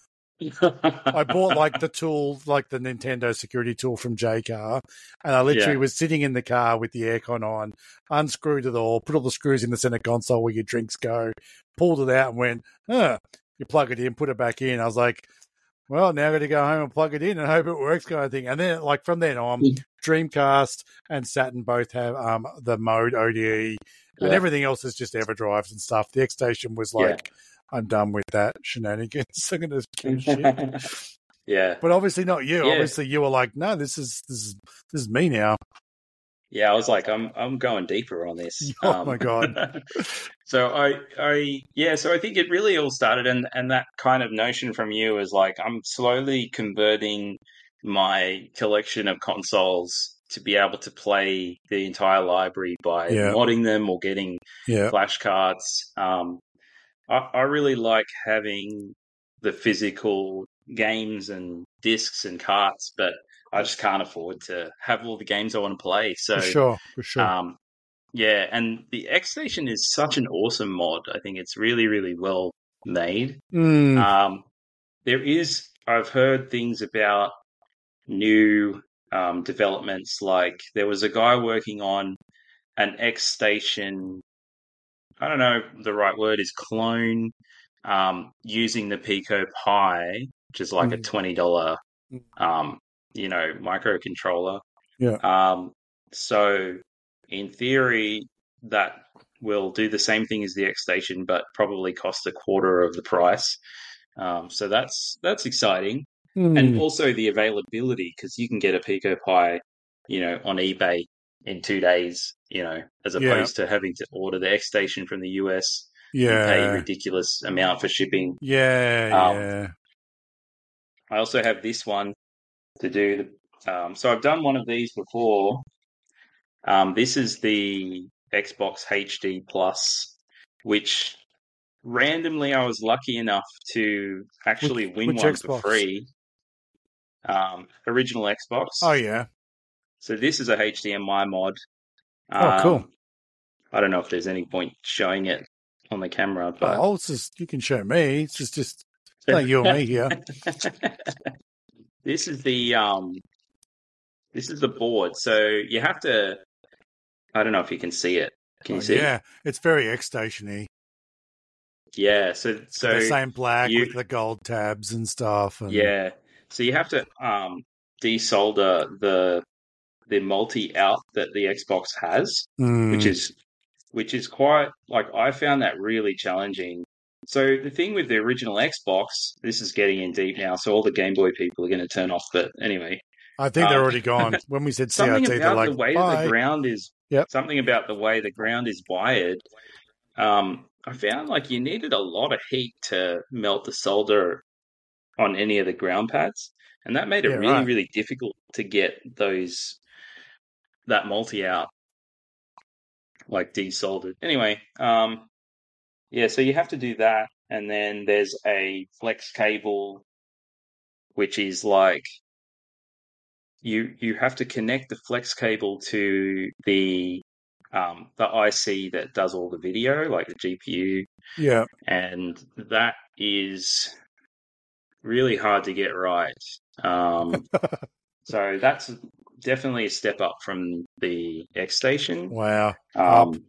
I bought like the tool, like the Nintendo security tool from J Car, and I literally Yeah. was sitting in the car with the aircon on, unscrewed it all, put all the screws in the center console where your drinks go, pulled it out and went, huh, you plug it in, put it back in. I was like, well, now I got to go home and plug it in and hope it works, kind of thing. And then, like, from then on, Dreamcast and Saturn both have um the mode O D E, and Yeah. everything else is just EverDrives and stuff. The X Station was Yeah. like, I'm done with that shenanigans. I'm gonna give a shit. Yeah. But obviously not you. Yeah. Obviously you were like, no, this is this is this is me now. Yeah, I was like, I'm I'm going deeper on this. Oh Um, my god. so I I yeah, so I think it really all started, and and that kind of notion from you is like, I'm slowly converting my collection of consoles to be able to play the entire library by Yeah. modding them or getting Yeah. flashcards. Um, I, I really like having the physical games and discs and carts, but I just can't afford to have all the games I want to play. So, For sure. For sure. um, yeah, and the X Station is such an awesome mod. I think it's really, really well made. Mm. Um, there is, I've heard things about new um, developments. Like there was a guy working on an X Station. I don't know if the right word is clone, um, using the Pico Pi, which is like a Mm. twenty dollar, um, you know, microcontroller. Yeah. Um, so in theory, that will do the same thing as the X Station, but probably cost a quarter of the price. Um, so that's that's exciting, Mm. and also the availability, because you can get a Pico Pi, you know, on eBay in two days, you know, as Yeah. opposed to having to order the X Station from the U S and pay Yeah. ridiculous amount for shipping. Yeah. Um, Yeah. I also have this one to do. The, um, so I've done one of these before. Um, this is the Xbox H D Plus, which randomly I was lucky enough to actually Which, win which one for Xbox? free. Um, original Xbox. Oh yeah. So this is a H D M I mod. Um, Oh, cool. I don't know if there's any point showing it on the camera, but Oh, it's just, you can show me. It's just just like you and me here. This is the um, this is the board. So you have to. I don't know if you can see it. Can Oh, you see? yeah, it's very X Station-y. Yeah. So so The same black you, with the gold tabs and stuff. And... yeah. So you have to um desolder the the multi out that the Xbox has, Mm. which is which is quite like I found that really challenging. So the thing with the original Xbox, this is getting in deep now, so all the Game Boy people are going to turn off. But anyway, I think um, they're already gone. When we said C R something T, about they're like, the way bye. that the ground is. Yep. Something about the way the ground is wired. Um, I found like you needed a lot of heat to melt the solder on any of the ground pads, and that made it Yeah, really, right. really difficult to get those that multi out. like desoldered. Anyway, um, yeah, so you have to do that, and then there's a flex cable, which is like you you have to connect the flex cable to the um, the I C that does all the video, like the G P U, Yeah. and that is really hard to get right. Um, so that's definitely a step up from the X Station. Wow. Up. Um,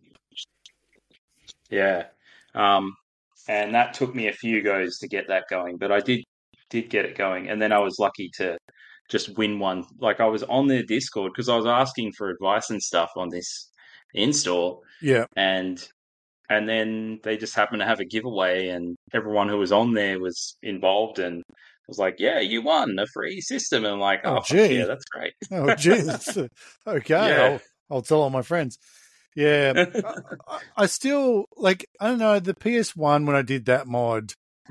yeah. Um, and that took me a few goes to get that going, but I did did get it going, and then I was lucky to just win one. Like I was on their Discord because I was asking for advice and stuff on this install, Yeah. and and then they just happened to have a giveaway, and everyone who was on there was involved, and I was like, "Yeah, you won a free system," and I'm like, Oh, "Oh, fuck gee. yeah, that's great." Oh, geez. Okay. Yeah. I'll, I'll tell all my friends. Yeah. I, I still, like, I don't know, the P S one, when I did that mod,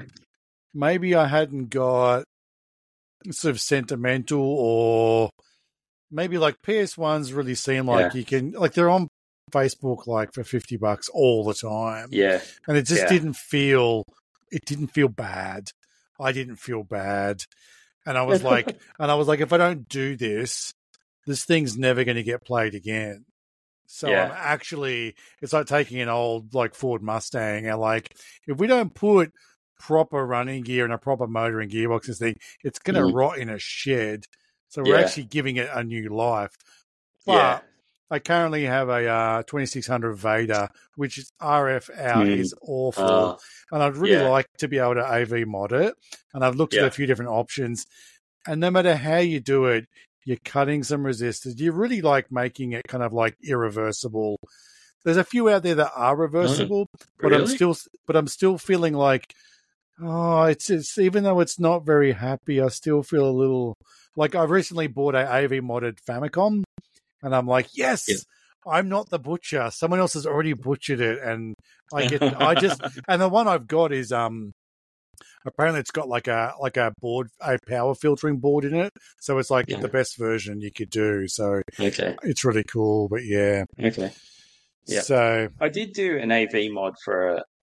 maybe I hadn't got sort of sentimental, or maybe like P S ones really seem like Yeah. you can, like, they're on Facebook like for fifty bucks all the time. Yeah. And it just Yeah. didn't feel, it didn't feel bad. I didn't feel bad. And I was like, and I was like, if I don't do this, this thing's never going to get played again. So Yeah. I'm actually, it's like taking an old like Ford Mustang, and like, if we don't put proper running gear and a proper motor and gearbox, this thing, it's going to Mm. rot in a shed. So we're Yeah. actually giving it a new life. But Yeah. I currently have a uh, twenty-six hundred Vader, which is R F out Mm. is awful. Uh, and I'd really yeah. like to be able to A V mod it. And I've looked at Yeah. a few different options. And no matter how you do it, you're cutting some resistors. You really like making it kind of like irreversible. There's a few out there that are reversible, but I'm Really? still, but I'm still feeling like, oh, it's, it's even though it's not very happy, I still feel a little like I recently bought a A V modded Famicom, and I'm like, yes, Yeah. I'm not the butcher. Someone else has already butchered it, and I get, I just, and the one I've got is um. Apparently, it's got like a like a board, a power filtering board in it, so it's like Yeah. the best version you could do. So Okay. it's really cool. But yeah, Okay. Yeah. so I did do an A V mod for a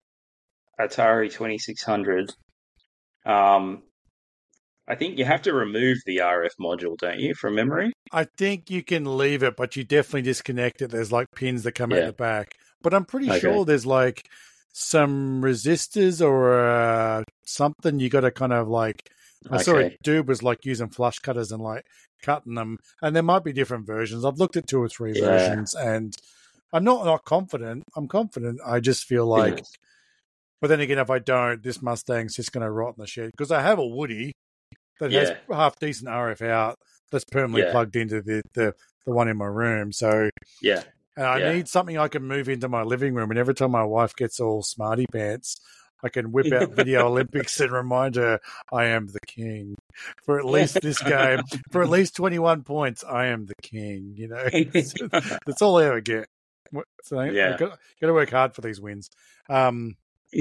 Atari twenty-six hundred. Um, I think you have to remove the R F module, don't you, from memory? I think you can leave it, but you definitely disconnect it. There's like pins that come Yeah. out the back, but I'm pretty Okay. sure there's like some resistors or uh, something you got to kind of like. I saw a Okay. dude was like using flush cutters and like cutting them, and there might be different versions. I've looked at two or three Yeah. versions, and I'm not not confident. I'm confident. I just feel like, Yeah. but then again, if I don't, this Mustang's just going to rot in the shed because I have a Woody that has Yeah. half decent R F out that's permanently Yeah. plugged into the, the the one in my room. So, Yeah. and I Yeah. need something I can move into my living room. And every time my wife gets all smarty pants, I can whip out Video Olympics and remind her I am the king for at least this game. For at least twenty-one points, I am the king. You know, that's all I ever get. So Yeah. I've got, got to work hard for these wins. Um,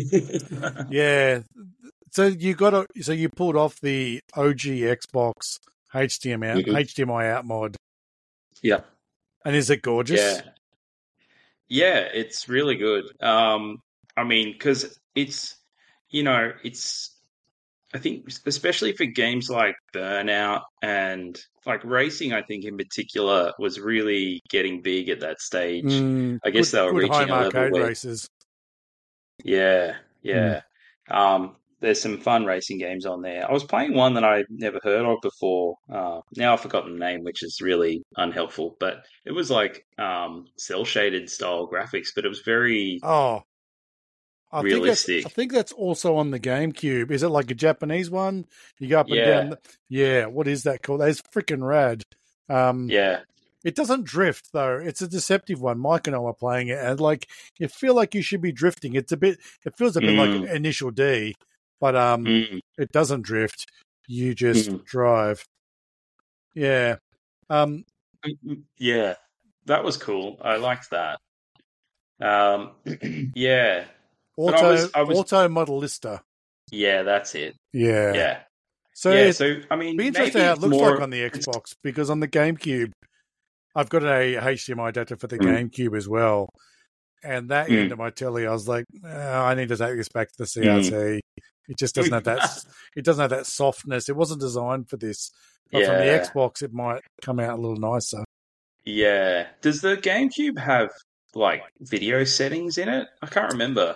yeah. So you got to, so you pulled off the O G Xbox H D M I out, Mhm. H D M I out mod, Yeah. and is it gorgeous? Yeah. Yeah, it's really good. Um, I mean, because it's, you know, it's, I think, especially for games like Burnout and like racing, I think in particular was really getting big at that stage. Mm, I guess good, they were good reaching home a level arcade where, races. yeah, Mm. yeah. Um, there's some fun racing games on there. I was playing one that I'd never heard of before. Uh, now I've forgotten the name, which is really unhelpful. But it was like um, cell shaded style graphics, but it was very Oh, I think that's realistic. I think that's also on the GameCube. Is it like a Japanese one? You go up and Yeah. down. The, yeah, what is that called? That's freaking rad. Um, Yeah, It doesn't drift though. It's a deceptive one. Mike and I were playing it, and like you feel like you should be drifting. It's a bit. It feels a bit like Mm. Initial D, but um, Mm. it doesn't drift. You just Mm. drive. Yeah. Um. yeah. That was cool. I liked that. Um, yeah, but I Auto was, I was, Auto Modelista. yeah, that's it. Yeah. Yeah, So yeah. it's So I mean, be maybe interesting how it it's looks more. like on the Xbox, because on the GameCube, I've got a H D M I adapter for the Mm. GameCube as well. And that Mm. end of my telly, I was like, oh, I need to take this back to the C R T. Mm. It just doesn't have that. It doesn't have that softness. It wasn't designed for this. But from the Yeah. Xbox, it might come out a little nicer. Yeah. Does the GameCube have like video settings in it? I can't remember.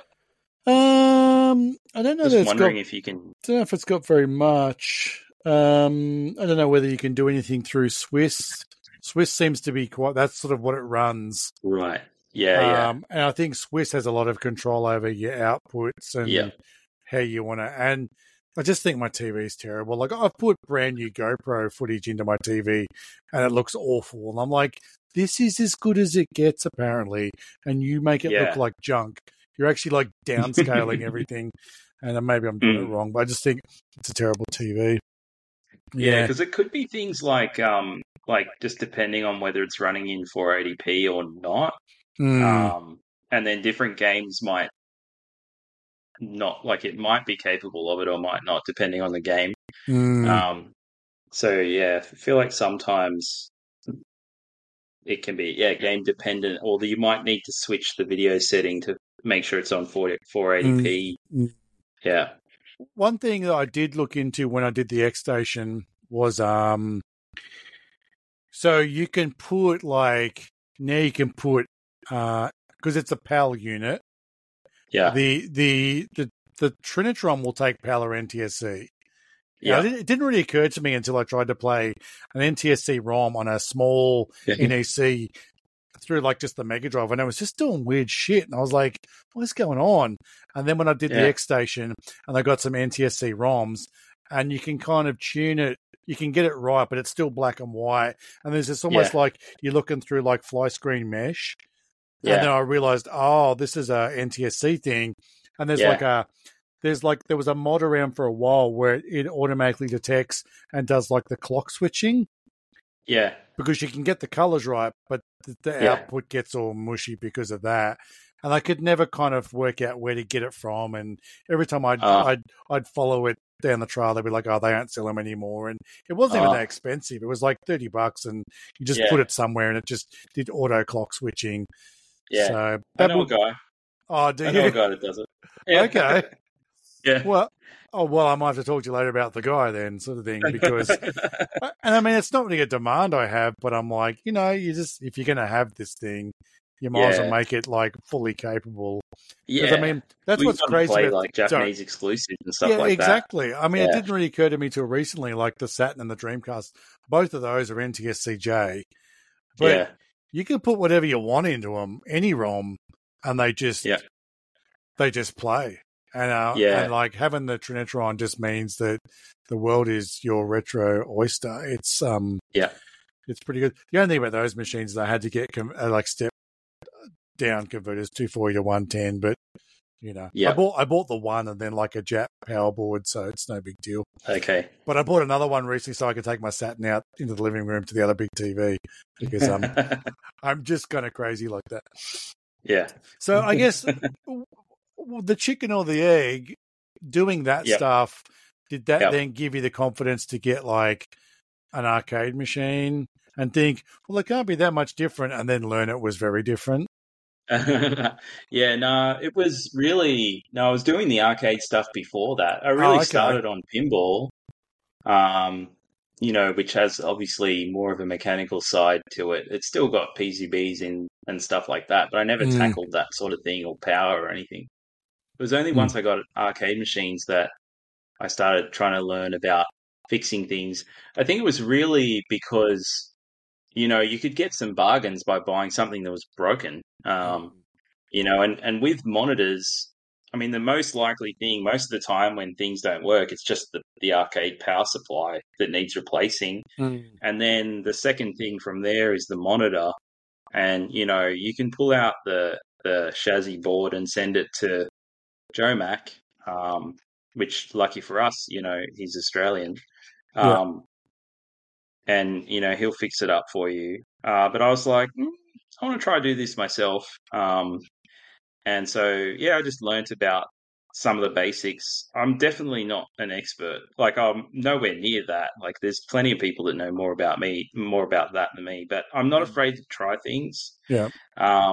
Um, I don't know. Just That it's wondering got, if you can. I don't know if it's got very much. Um, I don't know whether you can do anything through Swiss. Swiss seems to be quite. That's sort of what it runs. Right. Yeah. Yeah. Um, and I think Swiss has a lot of control over your outputs and Yeah. how you want to. And I just think my T V is terrible. Like I've put brand new GoPro footage into my T V, and it looks awful. And I'm like, this is as good as it gets, apparently. And you make it Yeah. look like junk. You're actually like downscaling everything, and then maybe I'm doing Mm. it wrong. But I just think it's a terrible T V. Yeah, because it could be things like, um, like just depending on whether it's running in four eighty p or not. Mm. Um, and then different games might not, like it might be capable of it or might not, depending on the game. Mm. Um, so yeah, I feel like sometimes it can be, yeah, game dependent, or you might need to switch the video setting to make sure it's on four eighty p. Mm. Yeah. One thing that I did look into when I did the X Station was, um, so you can put like, now you can put, uh, because it's a PAL unit. Yeah. The, the, the, the Trinitron will take PAL or N T S C. Yeah. Now, it didn't really occur to me until I tried to play an N T S C ROM on a small Yeah. N E C through like just the Mega Drive, and it was just doing weird shit. And I was like, what's going on? And then when I did Yeah. the X Station and I got some N T S C ROMs, and you can kind of tune it, you can get it right, but it's still black and white. And there's this almost Yeah. like you're looking through like fly screen mesh. Yeah. And then I realized, oh, this is a N T S C thing. And there's Yeah. like a, there's like, there was a mod around for a while where it automatically detects and does like the clock switching. Yeah. Because you can get the colors right, but the, the Yeah. output gets all mushy because of that. And I could never kind of work out where to get it from. And every time I'd, Uh. I'd, I'd follow it down the trail, they'd be like, oh, they don't sell them anymore. And it wasn't Uh. even that expensive. It was like thirty bucks and you just Yeah. put it somewhere and it just did auto clock switching. Yeah. So I that know would, a guy. oh, do I know you? a guy that does it. Yeah. Okay. Yeah. Well, oh, well, I might have to talk to you later about the guy then, sort of thing, because, and I mean, it's not really a demand I have, but I'm like, you know, you just, if you're going to have this thing, you might as well Yeah. make it like fully capable. Because Yeah. I mean, that's Well, what's you gotta crazy play about like Japanese exclusives and stuff yeah, like exactly. I mean, it Yeah. didn't really occur to me till recently, like the Saturn and the Dreamcast. Both of those are N T S C J, that. but Yeah. you can put whatever you want into them, any ROM, and they just Yeah. they just play. And uh, Yeah. and like having the Trinitron just means that the world is your retro oyster. It's um Yeah. it's pretty good. The only thing about those machines is I had to get com- uh, like step down converters two forty to one ten, but you know, Yeah. I bought I bought the one and then like a Jap power board, so it's no big deal. Okay. But I bought another one recently so I could take my Saturn out into the living room to the other big T V because um I'm just kind of crazy like that. Yeah. So I guess the chicken or the egg, doing that Yep. stuff, did that Yep. then give you the confidence to get like an arcade machine and think, well, it can't be that much different, and then learn it was very different? Yeah, no, it was really no. I was doing the arcade stuff before that. I Oh, really okay. started on pinball, um, you know, which has obviously more of a mechanical side to it. It's still got P C Bs in and stuff like that, but I never Mm. tackled that sort of thing or power or anything. It was only Mm. once I got arcade machines that I started trying to learn about fixing things. I think it was really because, you know, you could get some bargains by buying something that was broken. Um, you know, and, and with monitors, I mean, the most likely thing, most of the time when things don't work, it's just the, the arcade power supply that needs replacing. Mm. And then the second thing from there is the monitor. And, you know, you can pull out the, the chassis board and send it to Joe Mac, um, which, lucky for us, you know, he's Australian. Yeah. Um, and, you know, he'll fix it up for you. Uh, but I was like, mm, I want to try to do this myself. Um, and so, yeah, I just learnt about some of the basics. I'm definitely not an expert. Like, I'm nowhere near that. Like, there's plenty of people that know more about me, more about that than me. But I'm not afraid to try things. Yeah. Um,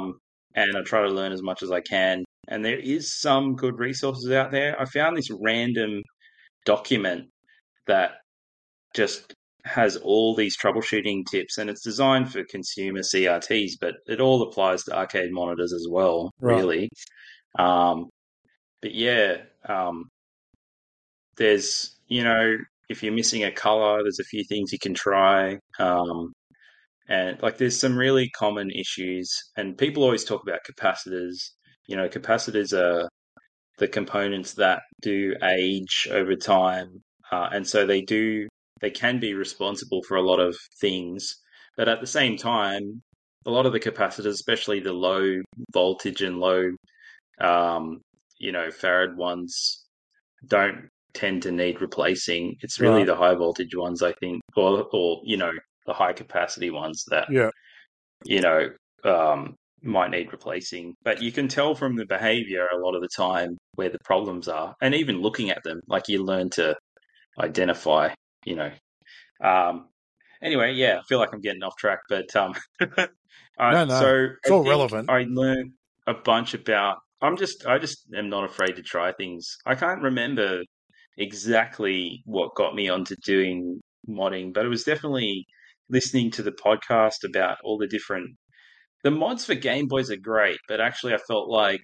and I try to learn as much as I can. And there is some good resources out there. I found this random document that just has all these troubleshooting tips, and it's designed for consumer C R Ts, but it all applies to arcade monitors as well, Right. really. Um, but yeah, um, there's, you know, if you're missing a color, there's a few things you can try. Um, and like there's some really common issues, and people always talk about capacitors. You know, capacitors are the components that do age over time. Uh, and so they do, they can be responsible for a lot of things. But at the same time, a lot of the capacitors, especially the low voltage and low, um, you know, farad ones, don't tend to need replacing. It's really Right. the high voltage ones, I think, or, or you know, the high capacity ones that, Yeah. you know, um, might need replacing. But you can tell from the behavior a lot of the time where the problems are. And even looking at them, like you learn to identify, you know. Um, anyway, yeah, I feel like I'm getting off track. But um, uh, No, no. so It's I all think relevant. I learned a bunch about, I'm just, I just am not afraid to try things. I can't remember exactly what got me onto doing modding, but it was definitely listening to the podcast about all the different the mods for Game Boys are great, but actually I felt like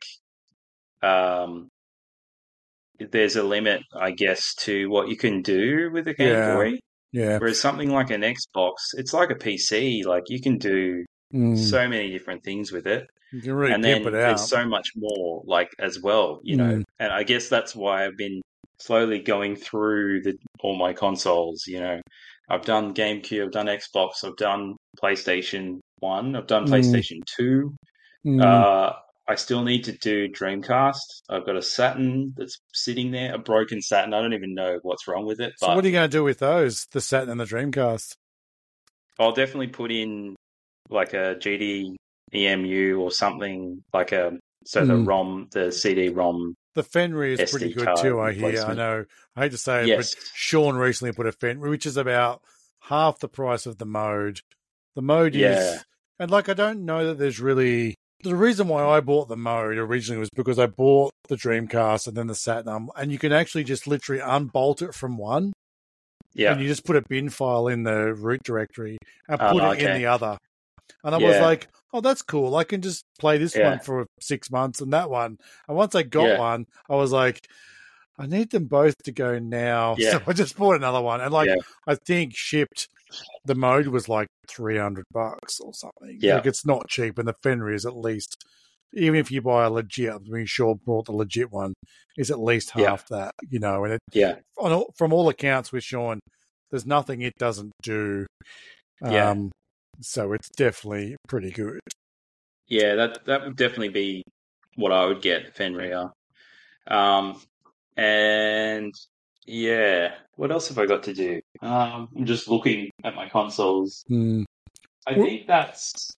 um, there's a limit, I guess, to what you can do with a Game Yeah. Boy. Yeah. Whereas something like an Xbox, it's like a P C. Like you can do Mm. so many different things with it. You can really And pimp it then there's out. so much more, like as well, you know. Mm. And I guess that's why I've been slowly going through the all my consoles. You know, I've done GameCube, I've done Xbox, I've done PlayStation One, I've done Mm. PlayStation Two. Mm. Uh, I still need to do Dreamcast. I've got a Saturn that's sitting there, a broken Saturn. I don't even know what's wrong with it. So But what are you going to do with those, the Saturn and the Dreamcast? I'll definitely put in like a G D E M U or something like a so the Mm. ROM, the C D ROM. The Fenry is S D pretty good card too, I hear. I replacement. know. I hate to say it, Yes. but Sean recently put a Fenry, which is about half the price of the mode. The mode Yeah. is, and like I don't know that there's really. The reason why I bought the mode originally was because I bought the Dreamcast and then the Saturn, and you can actually just literally unbolt it from one, Yeah. and you just put a bin file in the root directory and put Oh, it in okay. the other. And I Yeah. was like, oh, that's cool. I can just play this Yeah. one for six months and that one. And once I got Yeah. one, I was like, I need them both to go now. Yeah. So I just bought another one. And like, Yeah. I think shipped, the mode was like three hundred bucks or something. Yeah. Like, it's not cheap. And the Fenry is at least, even if you buy a legit, I mean, sure, brought the legit one, is at least Yeah. half that, you know. And it, Yeah. on all, from all accounts with Sean, there's nothing it doesn't do. Yeah. Um, so it's definitely pretty good. Yeah, that that would definitely be what I would get, Fenrir. Um, and yeah, what else have I got to do? Um, I'm just looking at my consoles. Mm. I think that's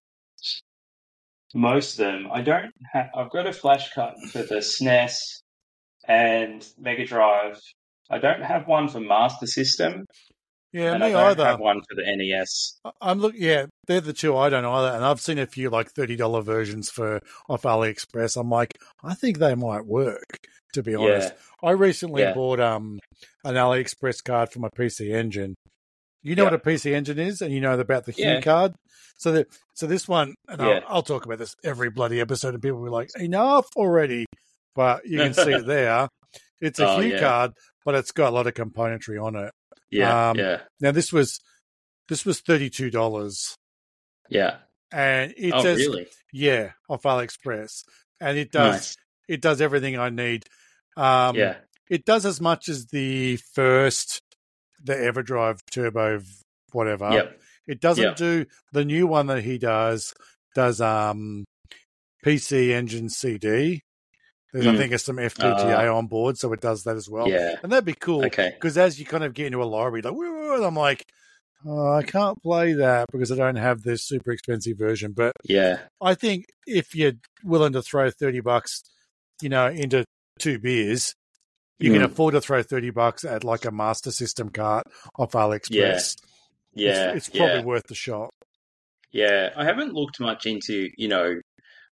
most of them. I don't have. I've got a flash card for the S N E S and Mega Drive. I don't have one for Master System. Yeah, and me I don't either. have one for the N E S. I'm looking. Yeah, they're the two I don't either, and I've seen a few like thirty dollar versions for off AliExpress. I'm like, I think they might work. To be honest, Yeah. I recently Yeah. bought um an AliExpress card for my P C Engine. You know Yeah. what a P C Engine is, and you know about the Hue Yeah. card. So that so this one, and Yeah. I'll, I'll talk about this every bloody episode, and people will be like, enough already. But you can see it there. It's a Oh, Hue yeah. card, but it's got a lot of componentry on it. Yeah, Um, yeah, Now this was this was thirty two dollars, yeah. and it Oh, says really? yeah off AliExpress, and it does Nice. it does everything I need. Um, Yeah, It does as much as the first the EverDrive Turbo whatever. yep, It doesn't Yep. do the new one that he does. Does um P C Engine C D. There's I Mm. think there's some F P G A Uh, on board, so it does that as well. yeah. And that'd be cool Okay. because as you kind of get into a library, like, "Woo, woo," and I'm like, oh, I can't play that because I don't have this super expensive version. But Yeah, I think if you're willing to throw thirty bucks, you know, into two beers, you can Mm. afford to throw thirty bucks at like a Master System cart off AliExpress. yeah, It's, it's probably yeah, worth the shot. yeah. I haven't looked much into, you know,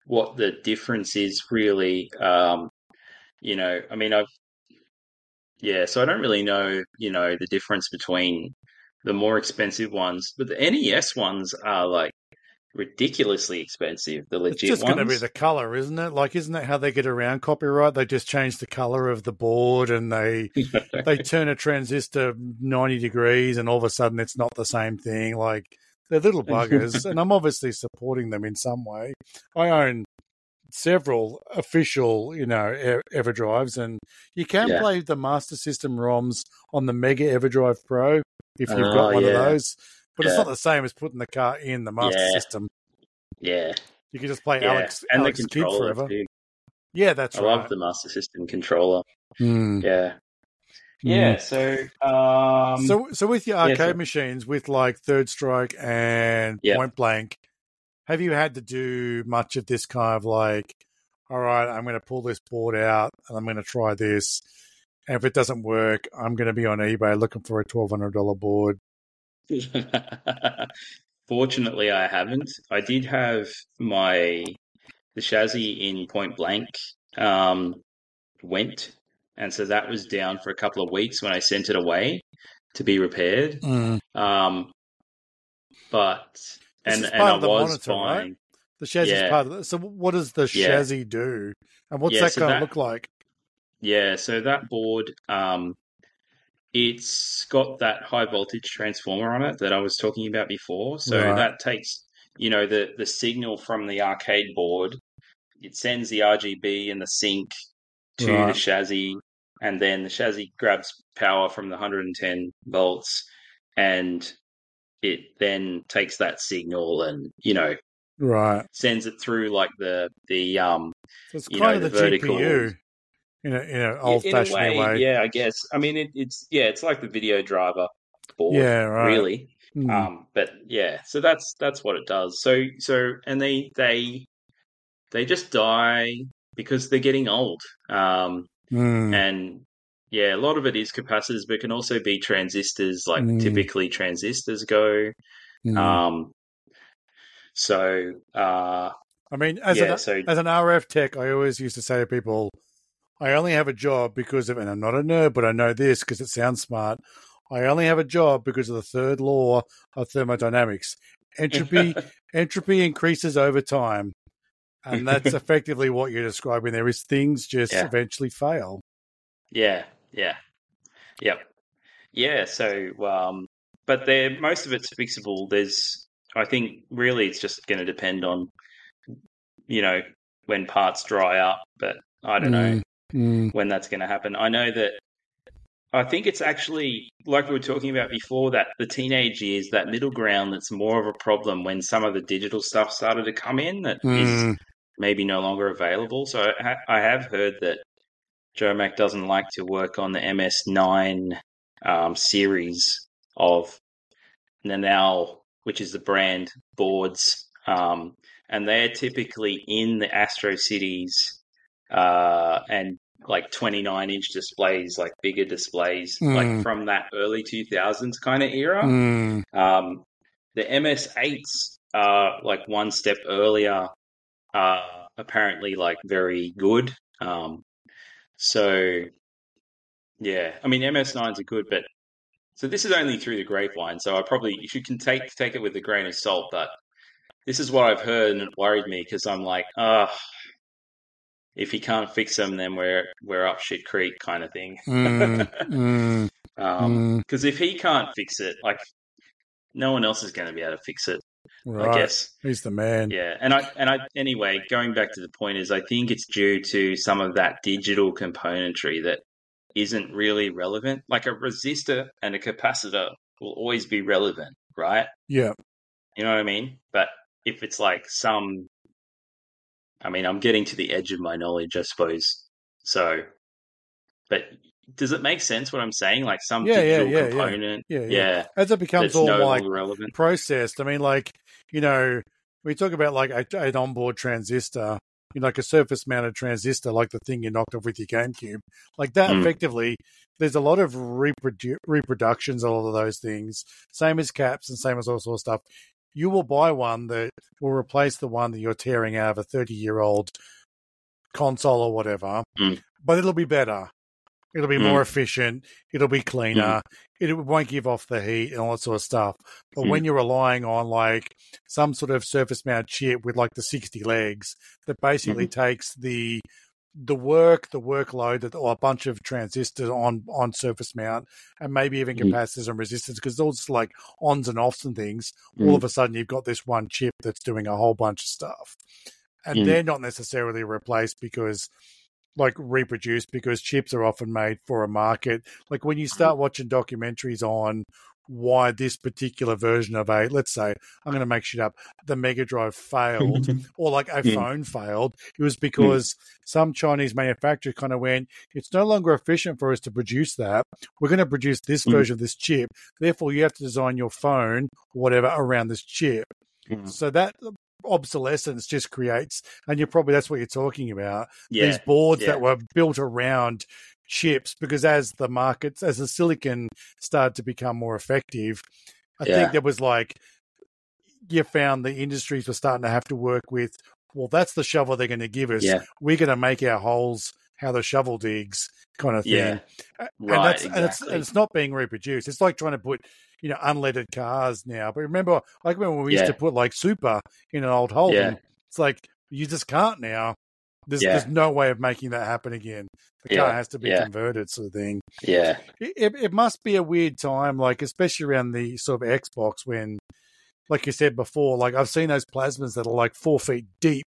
what the difference is really. Um, you know, I mean, I've yeah, so I don't really know, you know, the difference between the more expensive ones, but the N E S ones are like ridiculously expensive, the It's legit just going to be ones. the color, isn't it? Like, isn't that how they get around copyright? They just change the color of the board and they they turn a transistor ninety degrees and all of a sudden it's not the same thing. Like, they're little buggers, and I'm obviously supporting them in some way. I own several official, you know, EverDrives, and you can Yeah. play the Master System ROMs on the Mega EverDrive Pro if you've got Oh, one of yeah. those, but it's Yeah. not the same as putting the car in the Master Yeah. System. Yeah. You can just play Yeah. Alex And the Alex Kidd controller forever. too. Yeah, that's I love right. the Master System controller. Mm. Yeah. Mm. Yeah. So, um, so, so with your yeah, arcade so, machines, with like Third Strike and yeah. Point Blank, have you had to do much of this kind of like, all right, I'm going to pull this board out and I'm going to try this, and if it doesn't work, I'm going to be on eBay looking for a twelve hundred dollars board? Fortunately, I haven't. I did have my the chassis in Point Blank um, went, and so that was down for a couple of weeks when I sent it away to be repaired. Mm. Um, but This and is and part I of the was monitor, right? buying, The chassis is yeah, part of it. So what does the yeah, chassis do? And what's yeah. that So going to that look like? yeah, so that board, um, it's got that high voltage transformer on it that I was talking about before. So Right, that takes, you know, the the signal from the arcade board. It sends the R G B and the sync to the right, chassis, and then the chassis grabs power from the one hundred ten volts, and it then takes that signal and you know right. sends it through like the the um So it's you kind know of the the vertical. G P U in a in an Yeah, old in a fashioned way, way. yeah, I guess. I mean, it, it's yeah, it's like the video driver board, Yeah, right. really. Mm, Um, but yeah, so that's that's what it does. So so and they they they just die because they're getting old. Um, mm, and yeah, a lot of it is capacitors, but it can also be transistors. Like mm, typically transistors go. mm. Um, so uh, I mean, as yeah, an so as an R F tech, I always used to say to people, I only have a job because of, and I'm not a nerd, but I know this because it sounds smart. I only have a job because of the third law of thermodynamics. Entropy entropy increases over time, and that's effectively what you're describing. There is things just yeah, eventually fail. yeah, yeah, yep. Yeah, so um, but they're most of it's fixable. There's, I think, really, it's just going to depend on you know when parts dry up, but I don't know Mm, mm, when that's going to happen. I know that I think it's actually like we were talking about before that the teenage years, that middle ground, that's more of a problem when some of the digital stuff started to come in that is mm, maybe no longer available. So I, ha- I have heard that Joe Mac doesn't like to work on the M S nine um, series of Nanal, which is the brand boards, um, and they're typically in the Astro Cities uh, and like twenty-nine inch displays, like bigger displays, like mm, from that early two thousands kind of era. mm. Um, the M S eights are like one step earlier, uh, apparently like very good. Um, so yeah, I mean M S nines are good, but so this is only through the grapevine. So I probably you should can take take it with a grain of salt. But this is what I've heard, and it worried me because I'm like, ah, oh, if he can't fix them, then we're we're up shit creek kind of thing. Mm, mm, um, mm, because if he can't fix it, like no one else is going to be able to fix it. I right. guess. He's the man. Yeah, and I and I anyway, going back to the point is I think it's due to some of that digital componentry that isn't really relevant. Like a resistor and a capacitor will always be relevant, right? Yeah. You know what I mean? But if it's like some, I mean, I'm getting to the edge of my knowledge, I suppose. So, but does it make sense what I'm saying? Like some Yeah, yeah, digital yeah, yeah. component, Yeah, yeah. yeah, As it becomes that's all no like longer relevant. processed, I mean, like, you know, we talk about like a, an onboard transistor, you know, like a surface mounted transistor, like the thing you knocked off with your GameCube. Like that, Mm. effectively, there's a lot of reprodu- reproductions of all of those things, same as caps and same as all sorts of stuff. you will buy one that will replace the one that you're tearing out of a thirty-year-old console or whatever, mm. but it'll be better. It'll be mm. more efficient. It'll be cleaner. Mm. It won't give off the heat and all that sort of stuff. But mm. when you're relying on like some sort of surface mount chip with like the sixty legs that basically mm-hmm. takes the the work, the workload, that, or a bunch of transistors on, on surface mount, and maybe even mm. capacitors and resistors, because those like ons and offs and things, mm. all of a sudden you've got this one chip that's doing a whole bunch of stuff. And mm. they're not necessarily replaced because, like, reproduced, because chips are often made for a market. Like when you start watching documentaries on why this particular version of a, let's say, I'm going to make shit up, the Mega Drive failed, or like a mm. phone failed, it was because mm. some Chinese manufacturer kind of went, it's no longer efficient for us to produce that. We're going to produce this mm. version of this chip. Therefore, you have to design your phone or whatever around this chip. Mm. So that obsolescence just creates, and you're probably, that's what you're talking about, yeah. these boards yeah. that were built around chips, because as the markets, as the silicon started to become more effective, I yeah. think there was like, you found the industries were starting to have to work with, well, that's the shovel they're going to give us. Yeah. We're going to make our holes how the shovel digs, kind of thing. Yeah. And right, that's exactly. and it's, and it's not being reproduced. It's like trying to put, you know, unleaded cars now. But remember, like remember when we used yeah. to put like super in an old Holden. Yeah. It's like you just can't now. There's yeah. there's no way of making that happen again. The car yeah. has to be yeah. converted, sort of thing. Yeah, it, it must be a weird time, like especially around the sort of Xbox, when, like you said before, like I've seen those plasmas that are like four feet deep,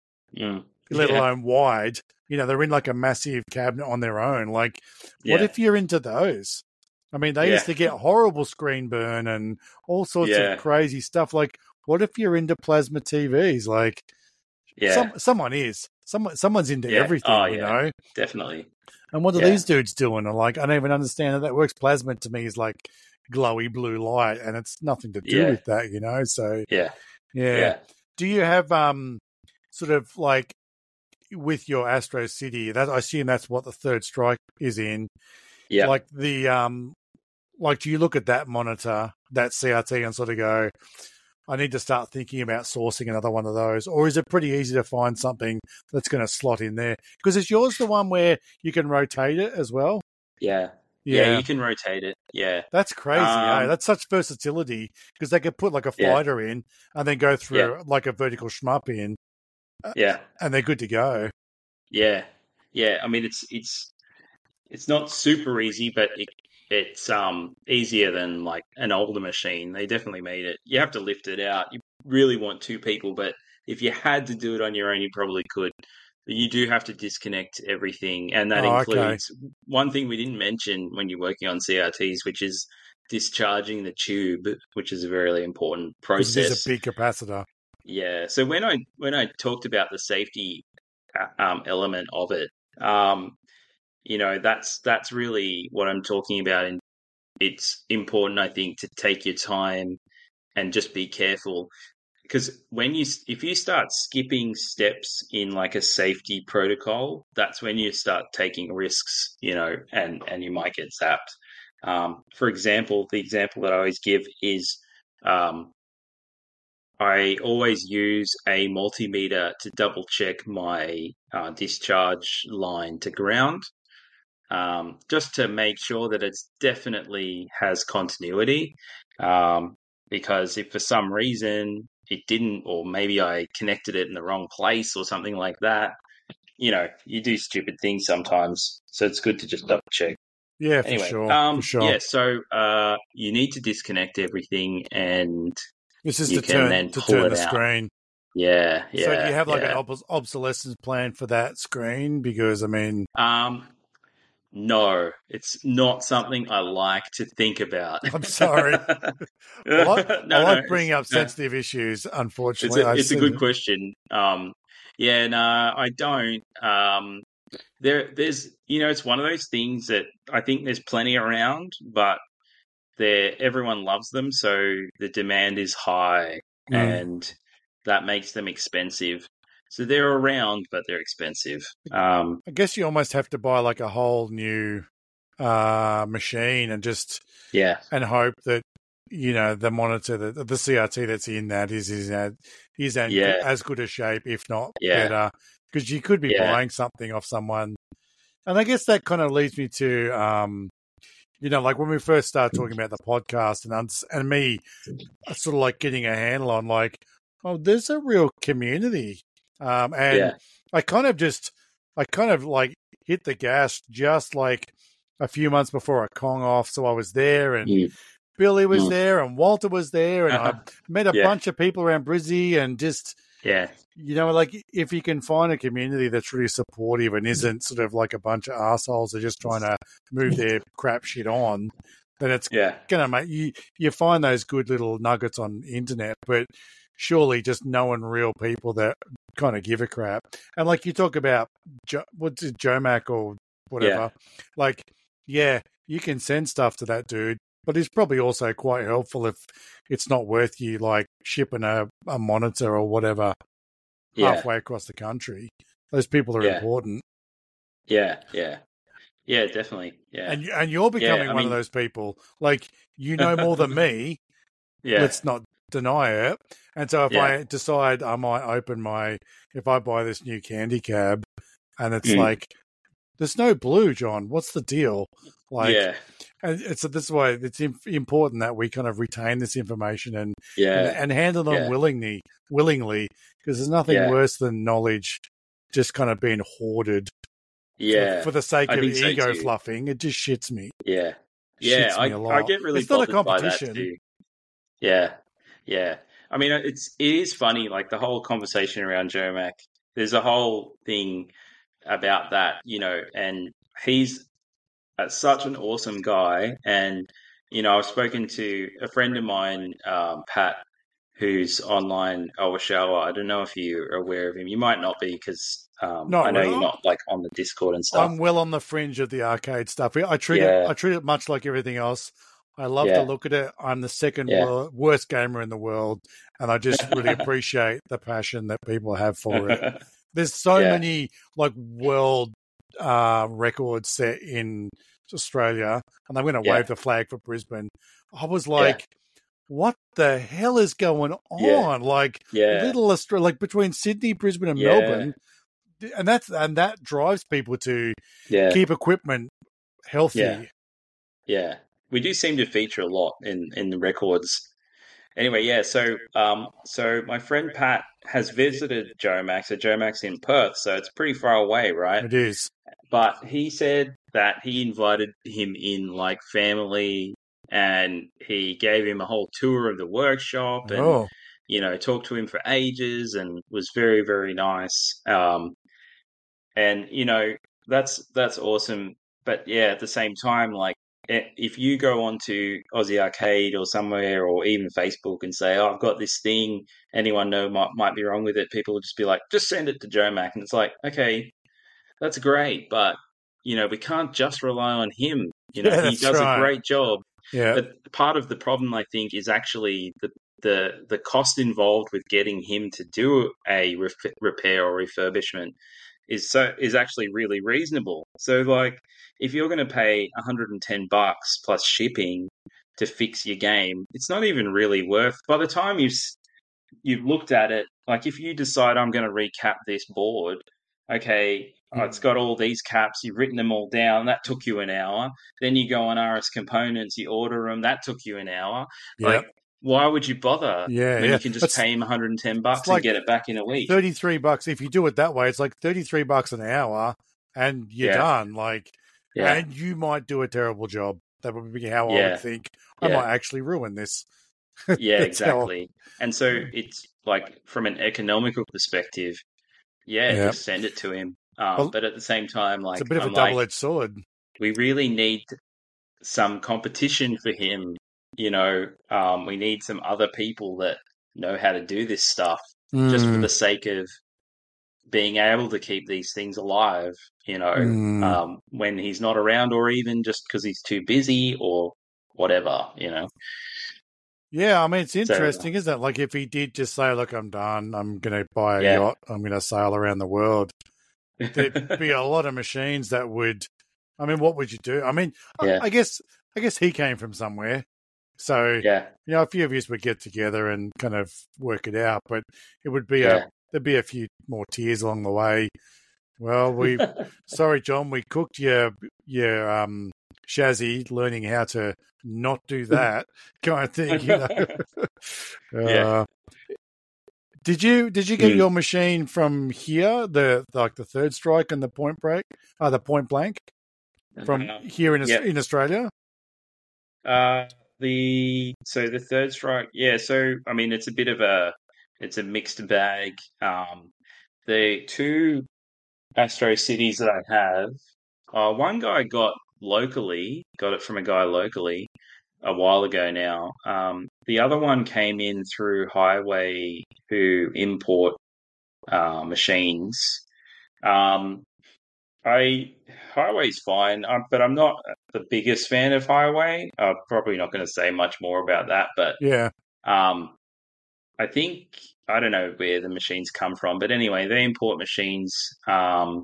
mm. let yeah. alone wide. You know, they're in like a massive cabinet on their own. Like, what yeah. if you're into those? I mean, they yeah. used to get horrible screen burn and all sorts yeah. of crazy stuff. Like, what if you're into plasma T Vs? Like, yeah, some, someone is. Someone, someone's into yeah. everything, oh, you yeah. know? Definitely. And what are yeah. these dudes doing? And like, I don't even understand how that works. Plasma to me is like glowy blue light, and it's nothing to do yeah. with that, you know? So, yeah. yeah. yeah. Do you have um sort of like with your Astro City, that I assume that's what the Third Strike is in? Yeah. Like the, um, like, do you look at that monitor, that C R T, and sort of go, I need to start thinking about sourcing another one of those? Or is it pretty easy to find something that's going to slot in there? Because is yours the one where you can rotate it as well? Yeah. Yeah, yeah you can rotate it. Yeah. That's crazy, um, eh? That's such versatility, because they could put like a fighter yeah. in and then go through yeah. like a vertical shmup in. Yeah. And they're good to go. Yeah. Yeah. I mean, it's, it's, it's not super easy, but it, it's um easier than like an older machine. They definitely made it. You have to lift it out. You really want two people, but if you had to do it on your own, you probably could. But you do have to disconnect everything, and that oh, includes okay. one thing we didn't mention when you're working on C R Ts, which is discharging the tube, which is a very important process. This is a big capacitor. Yeah. So when I when I talked about the safety um, element of it, um, you know, that's that's really what I'm talking about. And it's important, I think, to take your time and just be careful. Because when you, if you start skipping steps in like a safety protocol, that's when you start taking risks, you know, and, and you might get zapped. Um, for example, the example that I always give is um, I always use a multimeter to double check my uh, discharge line to ground. Um, just to make sure that it's definitely has continuity. Um, because if for some reason it didn't, or maybe I connected it in the wrong place or something like that, you know, you do stupid things sometimes. So it's good to just double check. Yeah, anyway, for sure. Um, for sure. Yeah, so uh, you need to disconnect everything, and this is you to can turn then to pull turn it the out. screen. Yeah, yeah. So do you have like yeah. an obs- obsolescence plan for that screen? Because I mean, um. No, it's not something I like to think about. I'm sorry. I like, no, I like no, bringing up no. sensitive issues, unfortunately. It's a, it's a good it. question. Um, yeah, no, I don't. Um, there, there's, you know, it's one of those things that I think there's plenty around, but they're, everyone loves them, so the demand is high, mm. and that makes them expensive. So they're around, but they're expensive. Um, I guess you almost have to buy like a whole new uh, machine and just yeah, and hope that you know, the monitor, the, the C R T that's in that is is uh, is in Yeah. as good a shape, if not Yeah. better, because you could be Yeah. buying something off someone. And I guess that kind of leads me to, um, you know, like when we first started talking about the podcast and uns- and me sort of like getting a handle on like, oh, there's a real community. Um, and Yeah. I kind of just, I kind of like hit the gas just like a few months before a Kong off. So I was there and Mm. Billy was Mm. there and Walter was there and I met a Yeah. bunch of people around Brizzy and just, Yeah. you know, like if you can find a community that's really supportive and isn't sort of like a bunch of assholes that are just trying to move their crap shit on, then it's Yeah. gonna make you you find those good little nuggets on the internet, but surely just knowing real people that kind of give a crap. And like you talk about, jo- what's it, Jomac or whatever, Yeah. like, yeah, you can send stuff to that dude, but it's probably also quite helpful if it's not worth you like shipping a, a monitor or whatever Yeah. halfway across the country. Those people are Yeah. important. Yeah. Yeah. Yeah, definitely. Yeah. And, and you're becoming Yeah, I one mean- of those people. Like, you know more than me. Yeah. Let's not deny it. And so if Yeah. I decide I might open my, if I buy this new candy cab and it's Mm. like, there's no blue, John, what's the deal? Like, yeah. and it's, this is why it's important that we kind of retain this information and, Yeah. and, and handle them Yeah. willingly, willingly, because there's nothing Yeah. worse than knowledge just kind of being hoarded Yeah. for, for the sake I of think so ego too. fluffing. It just shits me. Yeah. Yeah. Shits I, me a lot. I get really It's not a bothered by that competition. too. Yeah. Yeah. I mean, it's, it is funny, like the whole conversation around Jomac. There's a whole thing about that, you know, and he's uh, such an awesome guy. And, you know, I've spoken to a friend of mine, um, Pat, who's online, Owashawa. I don't know if you're aware of him. You might not be because um, Not I know really. you're not like on the Discord and stuff. I'm well on the fringe of the arcade stuff. I treat Yeah. it. I treat it much like everything else. I love Yeah. to look at it. I'm the second Yeah. wor- worst gamer in the world, and I just really appreciate the passion that people have for it. There's so Yeah. many like world uh, records set in Australia, and I'm going to Yeah. wave the flag for Brisbane. I was like, what the hell is going on? Yeah. Like Yeah. little Australia, like between Sydney, Brisbane, and Yeah. Melbourne, and that's and that drives people to Yeah. keep equipment healthy. Yeah. Yeah. We do seem to feature a lot in, in the records. Anyway, yeah, so um so my friend Pat has visited Jomac. So Jomac's in Perth, so it's pretty far away, right? It is. But he said that he invited him in like family and he gave him a whole tour of the workshop and Oh, you know, talked to him for ages and was very, very nice. Um and you know, that's that's awesome. But yeah, at the same time, like if you go onto Aussie Arcade or somewhere or even Facebook and say, oh, I've got this thing, anyone know might, might be wrong with it, people will just be like, just send it to Jomac. And it's like, okay, that's great, but, you know, we can't just rely on him. You know, Yeah, he that's does right. a great job. yeah. But part of the problem, I think, is actually the the, the cost involved with getting him to do a ref- repair or refurbishment is so is actually really reasonable. So like if you're going to pay one hundred ten bucks plus shipping to fix your game, it's not even really worth. By the time you've you've looked at it, like if you decide I'm going to recap this board, okay, oh, it's got all these caps, you've written them all down, that took you an hour. Then you go on R S Components, you order them, that took you an hour. Yeah. Like why would you bother Yeah, when yeah. you can just It's- pay him one hundred ten bucks like and get it back in a week? thirty-three bucks. If you do it that way, it's like thirty-three bucks an hour and you're Yeah. done. Like, Yeah. and you might do a terrible job. That would be how I Yeah. would think. I Yeah. might actually ruin this. Yeah, That's how- exactly. And so it's like from an economical perspective, yeah, Yeah. just send it to him. Um, Well, but at the same time, like It's a bit of I'm a like, double-edged sword. we really need some competition for him. You know, um, we need some other people that know how to do this stuff, just for Mm, the sake of being able to keep these things alive. You know, mm. um, when he's not around, or even just because he's too busy, or whatever. You know. Yeah, I mean, it's So- interesting, isn't it? Like, if he did just say, look, I'm done, I'm going to buy a Yeah. yacht, I'm going to sail around the world, there'd be a lot of machines that would, I mean, what would you do? I mean, Yeah. I, I guess I guess he came from somewhere. So, Yeah. you know, a few of us would get together and kind of work it out, but it would be Yeah. a there'd be a few more tears along the way. Well, we sorry, John, we cooked your your um chassis, learning how to not do that kind of thing, you know. Yeah. uh, did you did you get Mm. your machine from here, the like the Third Strike and the Point Break, uh, the Point Blank, from Uh, here in Yep. in Australia? Uh, the so the Third Strike, yeah. So I mean, it's a bit of a it's a mixed bag. Um, the two Astro Cities that I have, uh, one guy got locally, got it from a guy locally a while ago now. Um, the other one came in through Highway, who import uh, machines. Um, I Highway's fine, um, but I'm not the biggest fan of Highway. I'm probably not going to say much more about that, but Yeah. um, I think I don't know where the machines come from, but anyway, they import machines, um,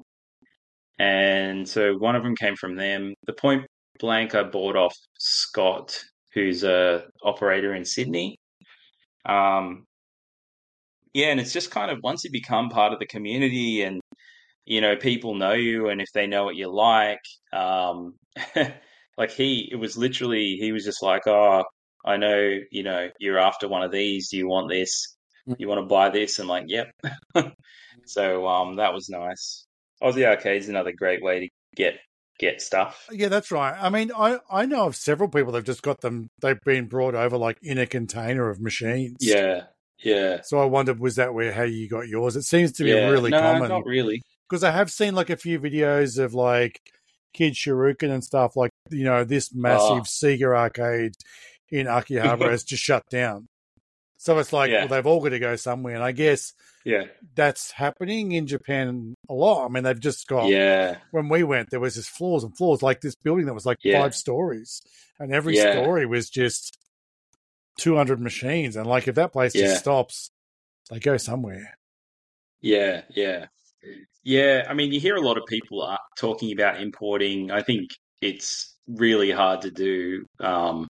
and so one of them came from them. The Point Blank I bought off Scott, who's a operator in Sydney. Um, yeah, and it's just kind of once you become part of the community and you know, people know you, and if they know what you like, um, like he, it was literally, he was just like, oh, I know, you know, you're after one of these. Do you want this? You want to buy this? And like, yep. So, um, that was nice. Aussie Arcade is another great way to get get stuff. Yeah, that's right. I mean, I, I know of several people that've just got them, they've been brought over like in a container of machines. Yeah, yeah, So I wondered, was that where how you got yours? It seems to be yeah. really No, common not really. because I have seen like a few videos of like Kid Shuriken and stuff like, you know, this massive Oh, Sega arcade in Akihabara has just shut down. So it's like, well, yeah, they've all got to go somewhere. And I guess yeah, that's happening in Japan a lot. I mean, they've just got, yeah, when we went, there was just floors and floors, like this building that was like yeah, five stories. And every yeah, story was just two hundred machines. And like, if that place just yeah, stops, they go somewhere. yeah, yeah. Yeah, I mean, you hear a lot of people uh, talking about importing. I think it's really hard to do. Um,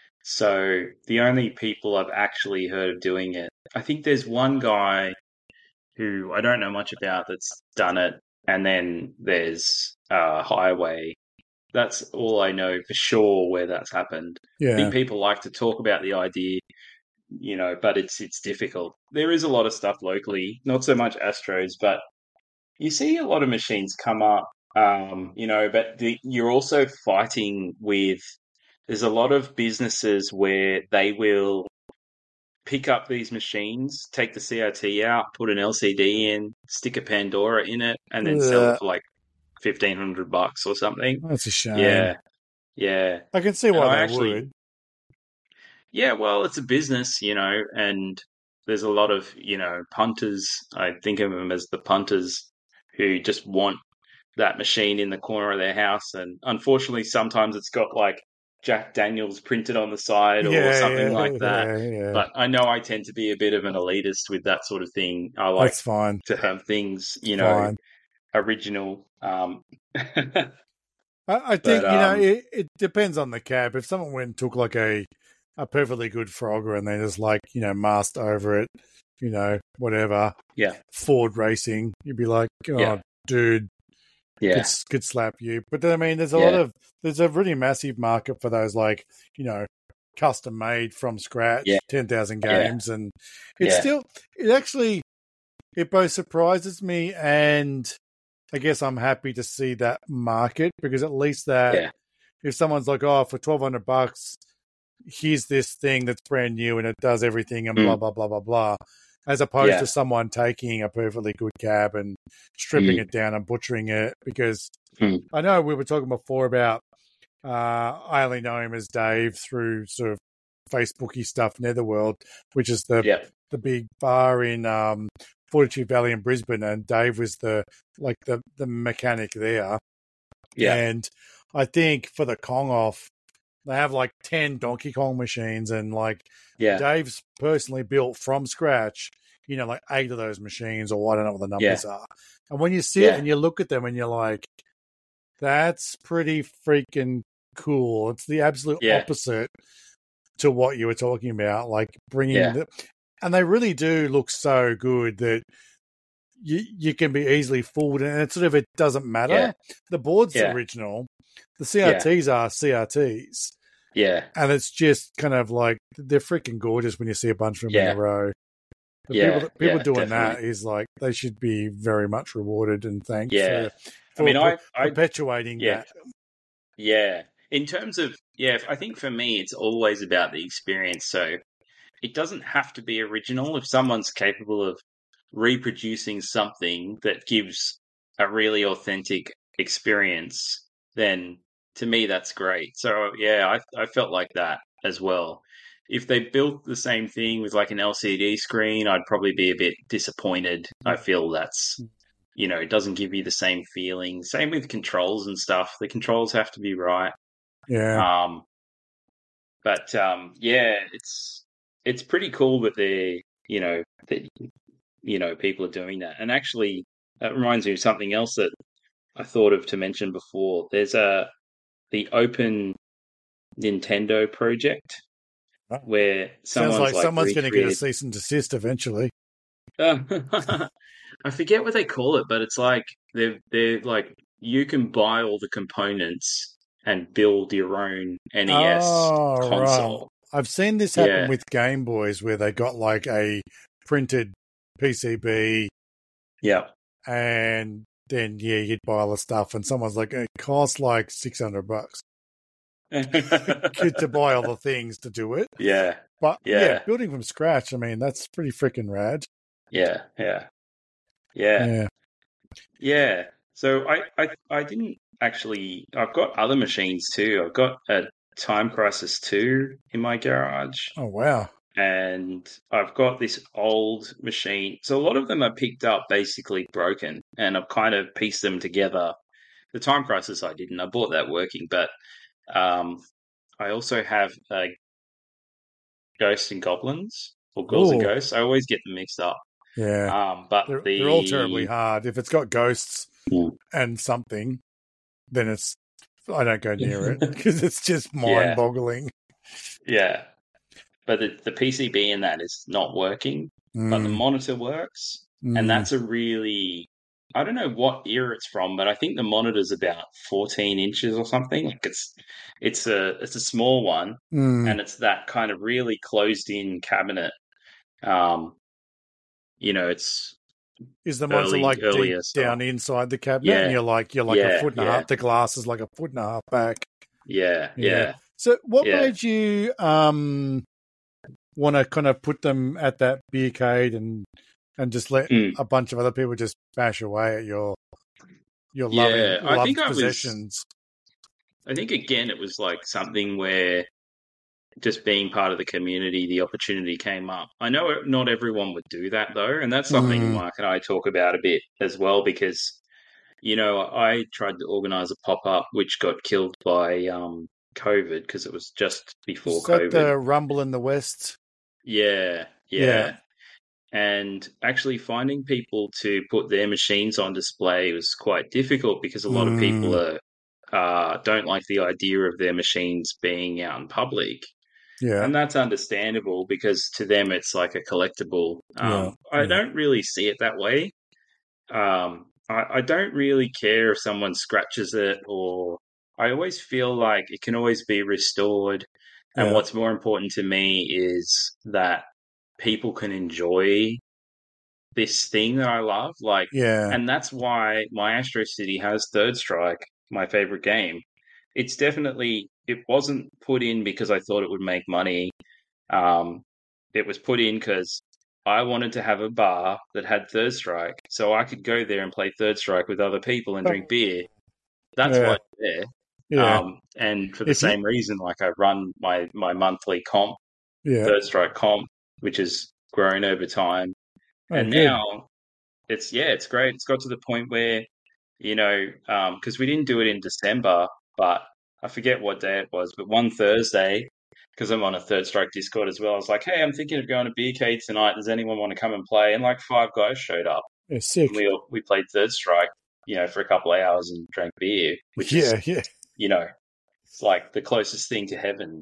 so the only people I've actually heard of doing it, I think there's one guy who I don't know much about that's done it, and then there's uh, Highway. That's all I know for sure where that's happened. I Yeah. think people like to talk about the idea, you know, but it's it's difficult. There is a lot of stuff locally, not so much Astros, but you see a lot of machines come up, um, you know, but the, you're also fighting with. There's a lot of businesses where they will pick up these machines, take the C R T out, put an L C D in, stick a Pandora in it, and then sell it Ugh, for like fifteen hundred bucks or something. that's a shame. Yeah, yeah. I can see And why I they actually, would. yeah, well, it's a business, you know, and there's a lot of, you know, punters. I think of them as the punters who just want that machine in the corner of their house. And unfortunately, sometimes it's got like Jack Daniels printed on the side or Yeah, something yeah, like that. yeah, yeah. But I know I tend to be a bit of an elitist with that sort of thing. I like That's fine. to have things, It's you know, fine. original. Um, I, I but think, you know, um, it, it depends on the cab. If someone went and took like a, a perfectly good Frogger and they just like, you know, masked over it, you know, whatever, yeah, Ford Racing, you'd be like, yeah, oh, dude, could, yeah, could slap you. But then, I mean, there's a lot yeah, of, there's a really massive market for those like, you know, custom made from yeah, scratch, ten thousand yeah, games. And it's yeah, still, it actually, it both surprises me and I guess I'm happy to see that market because at least that yeah, if someone's like, oh, for twelve hundred bucks, here's this thing that's brand new and it does everything and blah, mm, blah, blah, blah, blah, as opposed to yeah, someone taking a perfectly good cab and stripping mm, it down and butchering it. Because mm, I know we were talking before about, uh, I only know him as Dave through sort of Facebooky stuff, Netherworld, which is the, yeah, the big bar in, um, Fortitude Valley in Brisbane, and Dave was the like the the mechanic there. yeah, And I think for the Kong off, they have like ten Donkey Kong machines, and like yeah, Dave's personally built from scratch, you know, like eight of those machines, or I don't know what the yeah, numbers are. And when you sit yeah, and you look at them and you're like, that's pretty freaking cool. It's the absolute yeah, opposite to what you were talking about, like bringing Yeah. the, and they really do look so good that you you can be easily fooled, and it sort of it doesn't matter. Yeah. The board's Yeah. original, the C R Ts Yeah. are C R Ts, Yeah. and it's just kind of like they're freaking gorgeous when you see a bunch of them Yeah. in a row. The Yeah. people that, people Yeah, doing definitely. that is like they should be very much rewarded and thanked Yeah. for I for mean, per- I, I, perpetuating yeah, that. yeah. In terms of, yeah, I think for me, it's always about the experience. So it doesn't have to be original. If someone's capable of reproducing something that gives a really authentic experience, then to me, that's great. So yeah, I, I felt like that as well. If they built the same thing with like an L C D screen, I'd probably be a bit disappointed. I feel that's, you know, it doesn't give you the same feeling. Same with controls and stuff. The controls have to be right. Yeah, Um, but um, yeah, it's it's pretty cool that they're, you know, that you know people are doing that. And actually, that reminds me of something else that I thought of to mention before. There's a the Open Nintendo project where sounds someone's like like someone's going to get a recreated. cease and desist eventually. I forget what they call it, but it's like they're they're like you can buy all the components and build your own N E S Oh, right. console. I've seen this happen Yeah, with Game Boys where they got like a printed P C B yeah. and then, yeah, you'd buy all the stuff and someone's like, it costs like six hundred bucks to buy all the things to do it. Yeah, But yeah, yeah, building from scratch, I mean, that's pretty freaking rad. yeah, yeah, yeah, Yeah. yeah. So I, I, I didn't actually. I've got other machines too. I've got a Time Crisis two in my garage, Oh, wow. and I've got this old machine. So a lot of them are picked up basically broken, and I've kind of pieced them together. The Time Crisis I didn't. I bought that working, but um, I also have uh, Ghosts and Goblins or Ghouls and Oh, Ghosts. I always get them mixed up. yeah. Um, but They're, they're all terribly the hard. If it's got ghosts and something, then it's, I don't go near it because it's just mind yeah, boggling. yeah. But the, the P C B in that is not working, but the Mm, monitor works. And mm, that's a really, I don't know what era it's from, but I think the monitor's about fourteen inches or something. Like it's, it's a, it's a small one, mm. and it's that kind of really closed in cabinet. Um, you know, it's Is the monitor early, like deep earlier style. down inside the cabinet and Yeah, you're like, you're like a yeah, foot and a yeah, half, the glass is like a foot and a half back. yeah, Yeah. yeah, So what yeah. made you um want to kind of put them at that beercade and and just let Mm. a bunch of other people just bash away at your your loving Yeah, I think loved I was. possessions? I think again, it was like something where just being part of the community, the opportunity came up. I know not everyone would do that though, and that's something Mm, Mark and I talk about a bit as well because you know I tried to organise a pop up which got killed by um, COVID because it was just before is that COVID. the Rumble in the West? Yeah, Yeah. yeah. And actually finding people to put their machines on display was quite difficult because a lot of people Mm, are uh, don't like the idea of their machines being out in public. yeah. And that's understandable because to them it's like a collectible. Yeah. Um, I Yeah. don't really see it that way. Um, I, I don't really care if someone scratches it, or I always feel like it can always be restored. And Yeah. what's more important to me is that people can enjoy this thing that I love. Like, Yeah. and that's why my Astro City has Third Strike, my favorite game. It's definitely, it wasn't put in because I thought it would make money. Um, it was put in because I wanted to have a bar that had Third Strike so I could go there and play Third Strike with other people and drink beer. That's why Yeah. it's there. Yeah. Um, and for the If you same reason, like I run my, my monthly comp, yeah. Third Strike comp, which has grown over time. Oh, And good. now it's, yeah, it's great. It's got to the point where, you know, because um, we didn't do it in December, but I forget what day it was, but one Thursday, because I'm on a Third Strike Discord as well, I was like, hey, I'm thinking of going to Beercade tonight. Does anyone want to come and play? And like five guys showed up. Yeah, And sick. we all, we played Third Strike, you know, for a couple of hours and drank beer, which is, Yeah, yeah. you know, It's like the closest thing to heaven.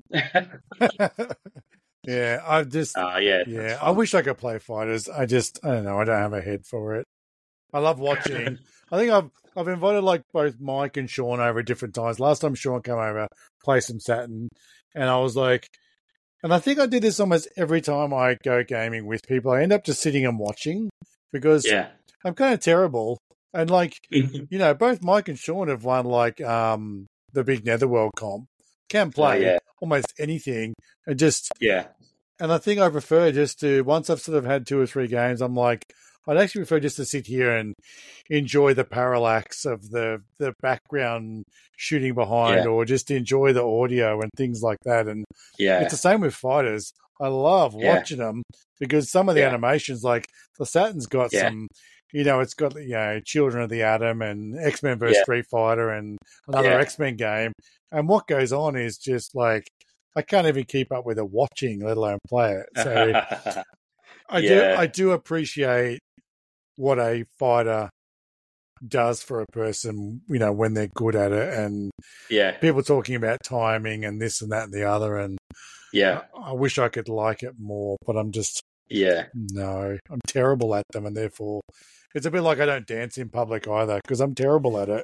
Yeah, I just, uh, yeah, that's yeah, I fun. wish I could play fighters. I just, I don't know, I don't have a head for it. I love watching. I think I've I've invited like both Mike and Sean over at different times. Last time Sean came over, play some Saturn, and I was like, and I think I did this almost every time I go gaming with people. I end up just sitting and watching because Yeah. I'm kind of terrible. And like, you know, both Mike and Sean have won like um the big Netherworld comp. Can Oh play yeah, almost anything, and just yeah, and I think I prefer just to, once I've sort of had two or three games, I'm like, I'd actually prefer just to sit here and enjoy the parallax of the, the background shooting behind, yeah, or just enjoy the audio and things like that. And it's yeah, the same with fighters. I love yeah, watching them because some of the yeah, animations, like the Saturn's got yeah, some, you know, it's got, you know, Children of the Atom and X-Men versus yeah, Street Fighter and another yeah. X-Men game. And what goes on is just like, I can't even keep up with it watching, let alone play it. So I do I Yeah, do appreciate what a fighter does for a person, you know, when they're good at it, and yeah, people talking about timing and this and that and the other, and I, yeah, I wish I could like it more, but I'm just yeah. no, I'm terrible at them, and therefore it's a bit like I don't dance in public either because I'm terrible at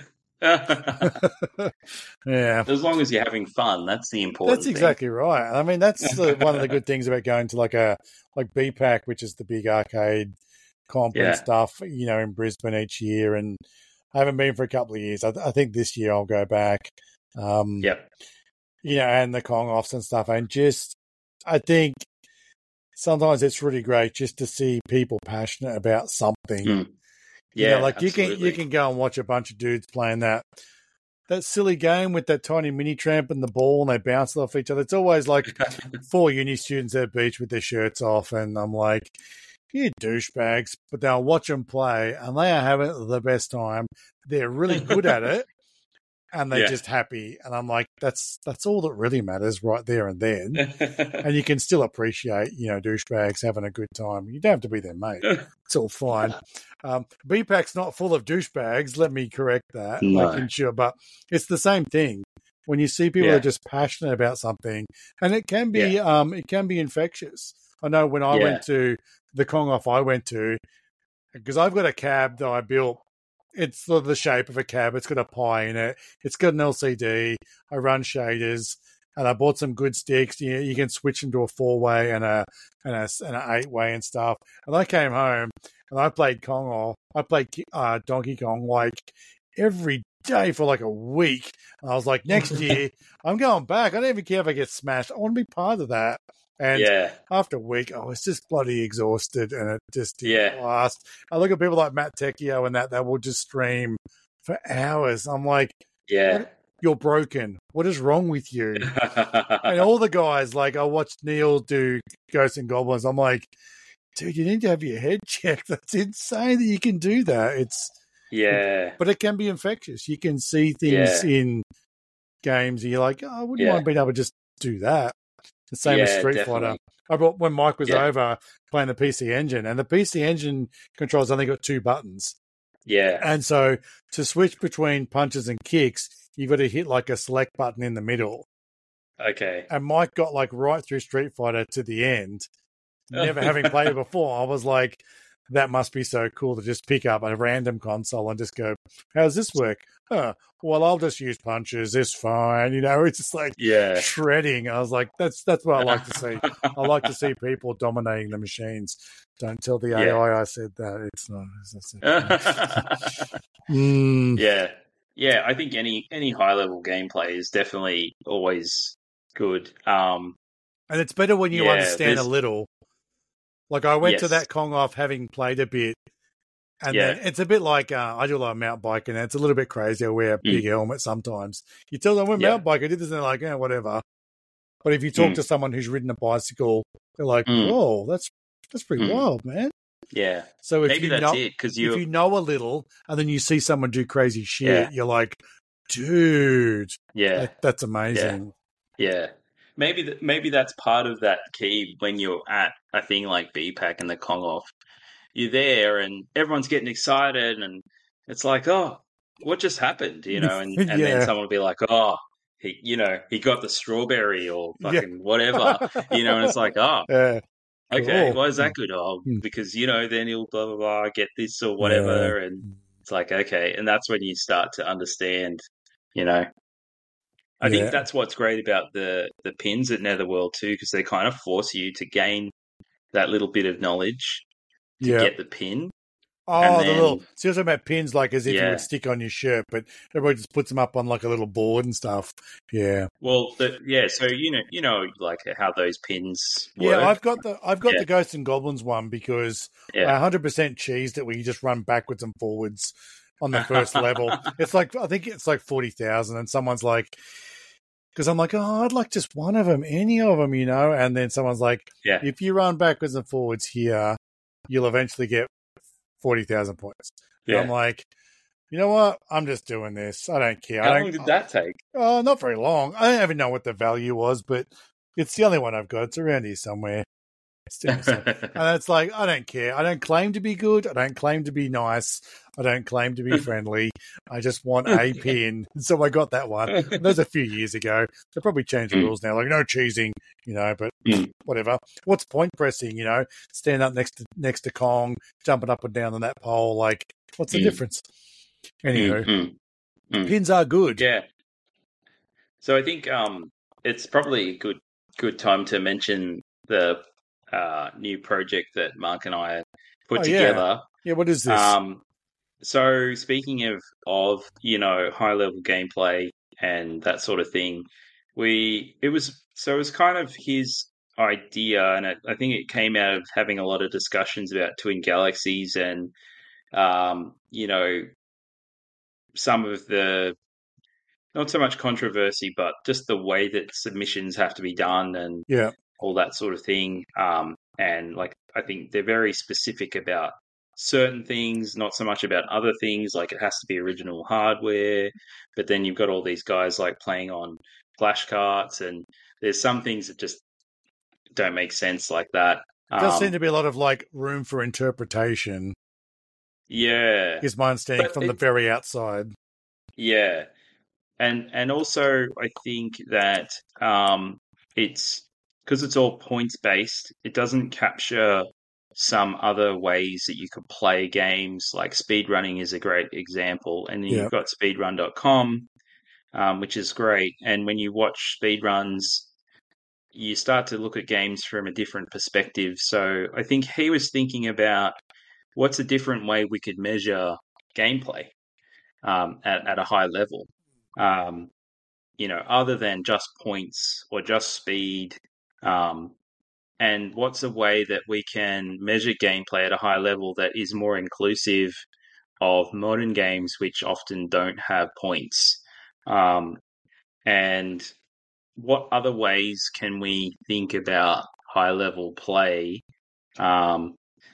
it. Yeah. As long as you're having fun, that's the That's important thing. exactly right. I mean, that's uh, one of the good things about going to like a like B PAC, which is the big arcade comp and Yeah, stuff, you know, in Brisbane each year. And I haven't been for a couple of years. I, I think this year I'll go back. Um, yep, you know, and the Kong offs and stuff. And just, I think sometimes it's really great just to see people passionate about something. mm. You know, Yeah, like you can you absolutely. can go and watch a bunch of dudes playing that that silly game with that tiny mini tramp and the ball, and they bounce it off each other. It's always like four uni students at the beach with their shirts off, and I'm like, you douchebags. But they'll watch them play, and they are having the best time. They're really good at it, and they're Yeah. just happy. And I'm like, that's that's all that really matters right there and then. And you can still appreciate, you know, douchebags having a good time. You don't have to be their mate. It's all fine. Um, B PAC's not full of douchebags. Let me correct that. Like, No. ensure, but it's the same thing. When you see people that Yeah, are just passionate about something, and it can yeah, be, um, it can be infectious. I know when I yeah, went to the Kong off I went to, because I've got a cab that I built. It's the, the shape of a cab. It's got a pie in it. It's got an L C D. I run shaders, and I bought some good sticks. You, you can switch them to a four way and a and a and an eight way and stuff. And I came home and I played Kong off. I played uh, Donkey Kong like every day for like a week. And I was like, next year I'm going back. I don't even care if I get smashed. I want to be part of that. And yeah, after a week, I was just bloody exhausted, and it just didn't yeah, last. I look at people like Matt Tecchio and that, they will just stream for hours. I'm like, yeah. what? You're broken. What is wrong with you? And all the guys, like, I watched Neil do Ghosts and Goblins. I'm like, dude, you need to have your head checked. That's insane that you can do that. It's, Yeah, but it can be infectious. You can see things yeah, in games, and you're like, oh, I wouldn't yeah, mind being able to just do that. The same as yeah, Street Fighter. definitely. I brought when Mike was Yeah, over playing the P C Engine, and the P C Engine controls only got two buttons, yeah. and so to switch between punches and kicks, you've got to hit like a select button in the middle. Okay. And Mike got like right through Street Fighter to the end, never having played it before. I was like, that must be so cool to just pick up a random console and just go, how's this work? Huh, well, I'll just use punches. It's fine. You know, it's just like Yeah. shredding. I was like, that's that's what I like to see. I like to see people dominating the machines. Don't tell the Yeah. A I I said that. It's not. It's mm. Yeah. Yeah, I think any any high level gameplay is definitely always good. Um And it's better when you yeah, understand a there's little. Like I went to yes. that Kong off having played a bit. And Yeah. then it's a bit like uh, I do a lot of mountain biking, and it's a little bit crazy. I wear a big Mm. helmet sometimes. You tell them we're Yeah. mountain bike, I did this, and they're like, yeah, whatever. But if you talk Mm. to someone who's ridden a bicycle, they're like, Mm. whoa, that's that's pretty Mm. wild, man. Yeah. So if Maybe you that's know it because if you you know a little, and then you see someone do crazy shit, yeah. you're like, dude, Yeah. that, that's Yeah. amazing. Yeah. Maybe th- maybe that's part of that key when you're at a thing like B PAC and the Kong off. You're there and everyone's getting excited and it's like, oh, what just happened? You know, and, and then Yeah, someone will be like, oh, he, you know, he got the strawberry or Yeah. fucking whatever, you know, and it's like, oh, Yeah. okay, Cool. why is that good? Oh, Mm. because, you know, then he'll blah, blah, blah, get this or Yeah. whatever. And it's like, okay. And that's when you start to understand, you know, I think Yeah. that's what's great about the, the pins at Netherworld too, because they kind of force you to gain that little bit of knowledge to Yeah. get the pin. And Oh, the little. then, See, I was talking about pins, like as if you would yeah. stick on your shirt, but everybody just puts them up on like a little board and stuff. Yeah. Well, the, yeah. So, you know, you know, like how those pins Yeah, work. I've got the I've got Yeah. the Ghosts and Goblins one because I Yeah. one hundred percent cheesed it where you just run backwards and forwards on the first level. It's like I think it's like forty thousand, and someone's like, because I'm like, oh, I'd like just one of them, any of them, you know. And then someone's like, yeah. if you run backwards and forwards here, you'll eventually get forty thousand points. And Yeah. I'm like, you know what? I'm just doing this. I don't care. How I don't, long did that take? Oh, not very long. I don't even know what the value was, but it's the only one I've got. It's around here somewhere. It's down here somewhere. And it's like, I don't care. I don't claim to be good. I don't claim to be nice. I don't claim to be friendly. I just want a pin. So I got that one. That was a few years ago. They probably changed the rules now, like no cheesing, you know, but Mm. whatever. What's point pressing, you know? Stand up next to next to Kong, jumping up and down on that pole. Like, what's the Mm. difference? Anywho, Mm, mm. pins are good. Yeah. So I think um, it's probably a good good time to mention the uh, new project that Mark and I put Oh, yeah. together. Yeah, what is this? Um, so speaking of of you know high level gameplay and that sort of thing, we it was so it was kind of his idea, and it, I think it came out of having a lot of discussions about Twin Galaxies and um, you know some of the not so much controversy, but just the way that submissions have to be done and Yeah. all that sort of thing. Um, and like, I think they're very specific about certain things, not so much about other things. Like, it has to be original hardware, but then you've got all these guys like playing on flashcards, and there's some things that just don't make sense like that. It does seem Um, to be a lot of like room for interpretation, yeah, is my understanding but from the it, very outside. yeah, and and also I think that um, it's because it's all points based. It doesn't capture some other ways that you could play games. Like speedrunning is a great example, and then Yeah. you've got speedrun dot com, um, which is great. And when you watch speedruns, you start to look at games from a different perspective. So I think he was thinking about what's a different way we could measure gameplay um, at, at a high level. Um, you know, other than just points or just speed. Um, and what's a way that we can measure gameplay at a high level that is more inclusive of modern games, which often don't have points? Um, and what other ways can we think about high level play? Um,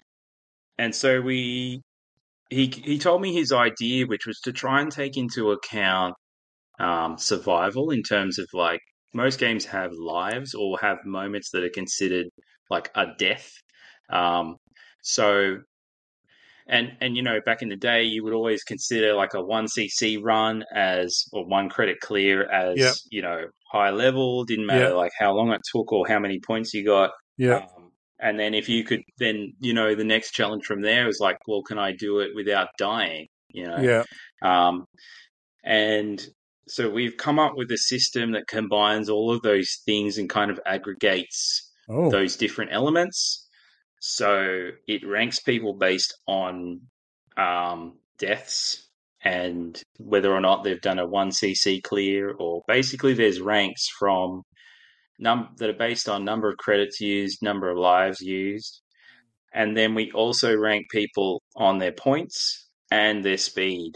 and so we he he told me his idea, which was to try and take into account um, survival in terms of like most games have lives or have moments that are considered like a death. Um, so and and you know back in the day you would always consider like a one C C run as or one credit clear Yeah. as you know high level. Didn't Yeah. matter like how long it took or how many points you got. Yeah. Um, and then if you could then you know the next challenge from there is like well can I do it without dying? You know. Yeah. Um, and so we've come up with a system that combines all of those things and kind of aggregates Oh. those different elements. So it ranks people based on um, deaths and whether or not they've done a one C C clear, or basically there's ranks from num that are based on number of credits used, number of lives used, and then we also rank people on their points and their speed.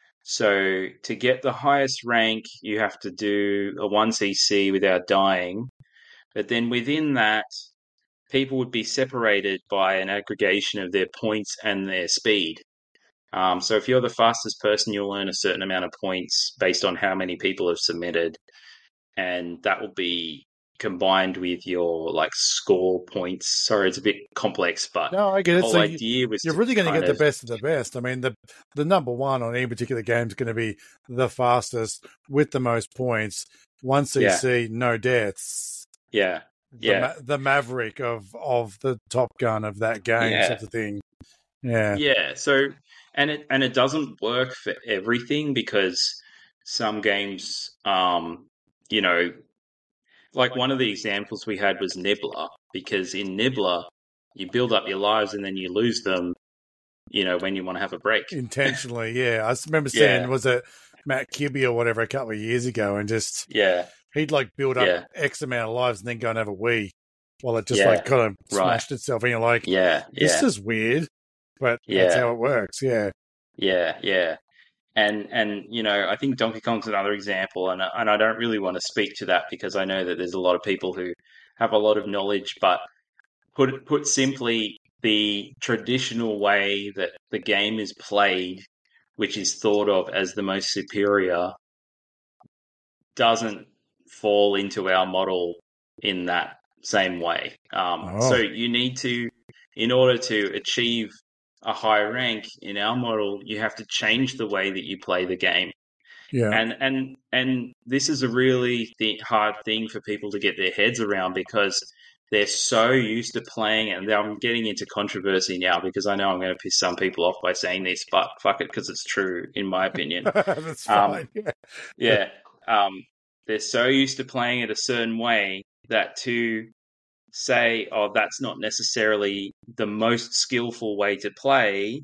So to get the highest rank, you have to do a one C C without dying. But then within that, people would be separated by an aggregation of their points and their speed. Um, so if you're the fastest person, you'll earn a certain amount of points based on how many people have submitted. And that will be combined with your like score points. Sorry, it's a bit complex, but no, I get the it. whole So idea was you're to really going to kind get the of best of the best. I mean, the the number one on any particular game is going to be the fastest with the most points. One C C, yeah, no deaths. yeah, The yeah, ma- the maverick of of the Top Gun of that game, yeah, sort of thing. Yeah, yeah. So and it and it doesn't work for everything because some games, um, you know, like one of the examples we had was Nibbler, because in Nibbler you build up your lives and then you lose them, you know, when you want to have a break. intentionally. Yeah, I s- remember seeing Yeah, was it Matt Kibbe or whatever a couple of years ago, and just yeah, he'd like build up yeah, X amount of lives and then go and have a wee while it just like yeah. kind of Right. smashed itself. And you're like, Yeah, this yeah, is weird, but that's yeah, how it works. Yeah, yeah, yeah. And and you know, I think Donkey Kong's another example, and and I don't really want to speak to that because I know that there's a lot of people who have a lot of knowledge, but put put simply, the traditional way that the game is played, which is thought of as the most superior, doesn't fall into our model in that same way. Um, so oh, you need to, in order to achieve a high rank in our model, you have to change the way that you play the game. yeah, And and and this is a really th- hard thing for people to get their heads around because they're so used to playing it. And I'm getting into controversy now because I know I'm going to piss some people off by saying this, but fuck it, because it's true in my opinion. that's Um, fine. Yeah, yeah, um, they're so used to playing it a certain way that to say, "Oh, that's not necessarily the most skillful way to play,"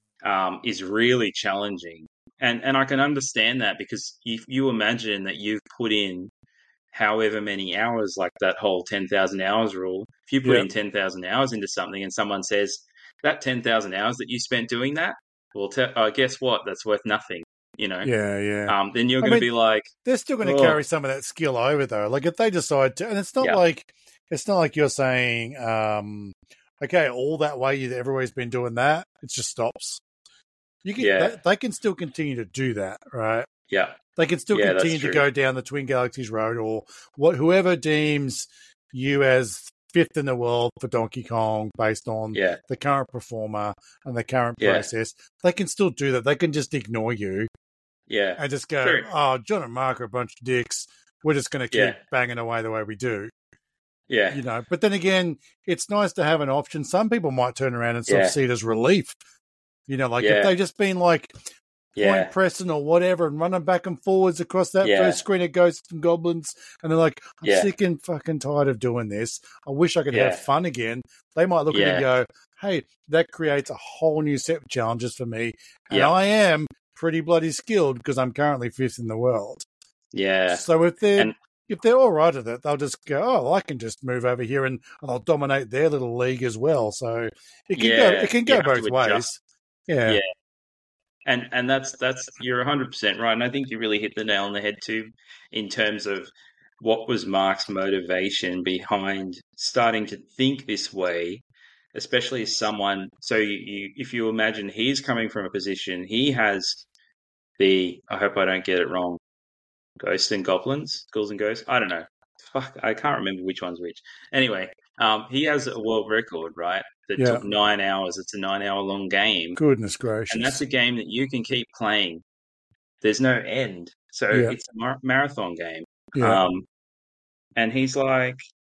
um, is really challenging. And and I can understand that because if you imagine that you've put in however many hours, like that whole ten thousand hours rule, if you put yeah, in ten thousand hours into something and someone says that ten thousand hours that you spent doing that, well, te- uh, guess what? That's worth nothing, you know? yeah, yeah. Um, then you're I going to mean, be like, they're still going to carry oh, some of that skill over though. Like if they decide to, and it's not yeah, like it's not like you're saying, um, okay, all that way you everybody's been doing that. It just stops. You can yeah, they, they can still continue to do that, right? yeah, They can still yeah, that's continue to true. go down the Twin Galaxies road, or what whoever deems you as fifth in the world for Donkey Kong based on Yeah, the current performer and the current yeah, process. They can still do that. They can just ignore you yeah, and just go, true. "Oh, John and Mark are a bunch of dicks. We're just going to Yeah, keep banging away the way we do." yeah, You know, but then again, it's nice to have an option. Some people might turn around and sort of yeah, see it as relief. You know, like if yeah, they've just been like point yeah, pressing or whatever and running back and forwards across that yeah, first screen of Ghosts and Goblins, and they're like, I'm yeah, sick and fucking tired of doing this. I wish I could have yeah, fun again. They might look at it and yeah, go, hey, that creates a whole new set of challenges for me. And yeah, I am pretty bloody skilled because I'm currently fifth in the world. yeah. So if they're And if they're all right at it, they'll just go, oh, well, I can just move over here and I'll dominate their little league as well. So it can go yeah, it can you go have to both adjust. ways. Yeah. Yeah, and and that's that's you're one hundred percent right. And I think you really hit the nail on the head too, in terms of what was Mark's motivation behind starting to think this way, especially as someone. So you, you if you imagine he's coming from a position, he has the. I hope I don't get it wrong. Ghosts and goblins, ghouls and ghosts. I don't know. Fuck, I can't remember which one's which. Anyway, um, he has a world record, right? That Yeah. took nine hours. It's a nine-hour long game, Goodness and that's gracious. a game that you can keep playing. There's no end, so Yeah. it's a mar- marathon game. Yeah. Um, and he's like,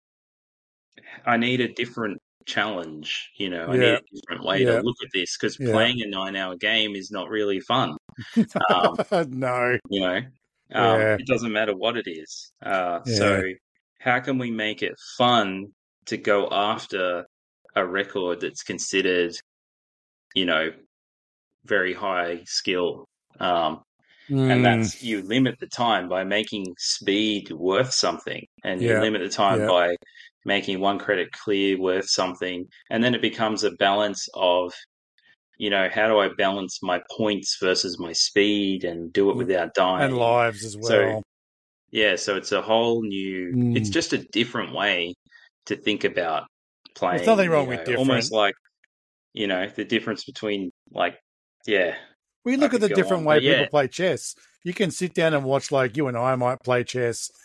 I need a different challenge. You know, I need Yeah. a different way to Yeah. look at this because Yeah. playing a nine-hour game is not really fun. Um, No. you know, um, Yeah. it doesn't matter what it is. Uh, Yeah. so how can we make it fun to go after a record that's considered, you know, very high skill? Um, and Mm. that's you limit the time by making speed worth something, and you Yeah. limit the time Yeah. by making one credit clear worth something, and then it becomes a balance of, you know, how do I balance my points versus my speed and do it without And dying? lives as So well. yeah, so it's a whole new, it's Mm. just a different way to think about There's nothing playing, you wrong with know, almost different. like, you know, the difference between like, yeah, We I look at could the go different on, way but people yeah, play chess. You can sit down and watch, like you and I might play chess,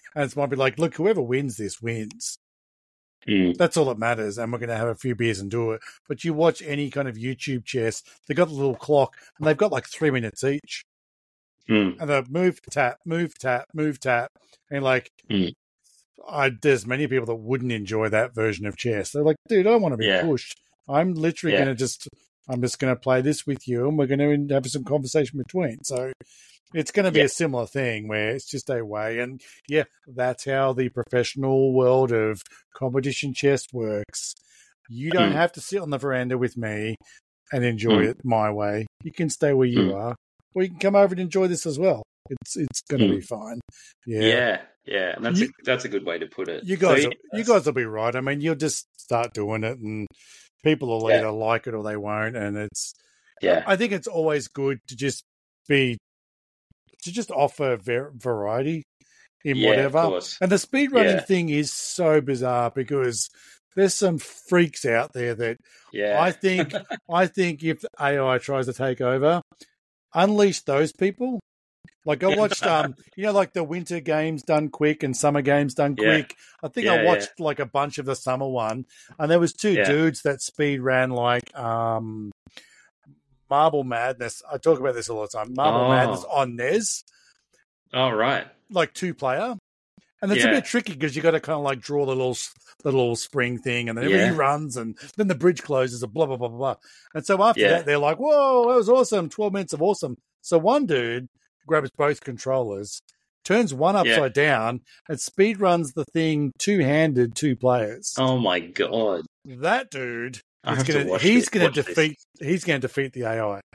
and it's might be like, look, whoever wins this wins. Mm. That's all that matters, and we're going to have a few beers and do it. But you watch any kind of YouTube chess, they've got a little clock, and they've got like three minutes each. Mm. And they move, tap, move, tap, move, tap. And like, mm. I, there's many people that wouldn't enjoy that version of chess. They're like, dude, I don't want to be Yeah. pushed. I'm literally Yeah. going to just, I'm just going to play this with you, and we're going to have some conversation between. So it's going to be Yeah. a similar thing where it's just a way. And yeah, that's how the professional world of competition chess works. You don't Mm. have to sit on the veranda with me and enjoy Mm. it my way. You can stay where you Mm. are, or you can come over and enjoy this as well. It's it's going to Mm. be fine. Yeah. Yeah, yeah, and that's You- a that's a good way to put it. You guys, So, will, yeah, you guys will be right. I mean, you'll just start doing it, and people will Yeah. either like it or they won't. And it's, yeah, I think it's always good to just be, to just offer ver- variety in yeah, of whatever. course. And the speedrunning Yeah. thing is so bizarre because there's some freaks out there that Yeah, I think, I think if A I tries to take over, unleash those people. Like I watched, um, you know, like the winter games done quick and summer games done Yeah. quick. I think I Yeah, watched like a bunch of the summer one, and there was two Yeah. dudes that speed ran like um, Marble Madness. I talk about this all the time. Marble Oh. Madness on N E S, all right. like two player, and it's Yeah. a bit tricky because you got to kind of like draw the little the little spring thing, and then Yeah. he runs, and then the bridge closes, and blah blah blah blah blah. And so after Yeah. that, they're like, "Whoa, that was awesome! Twelve minutes of awesome." So one dude grabs both controllers, turns one upside down, and speed runs the thing two handed, two players. Oh my god. That dude I is have to gonna watch he's this- gonna watch this. defeat he's gonna defeat the A I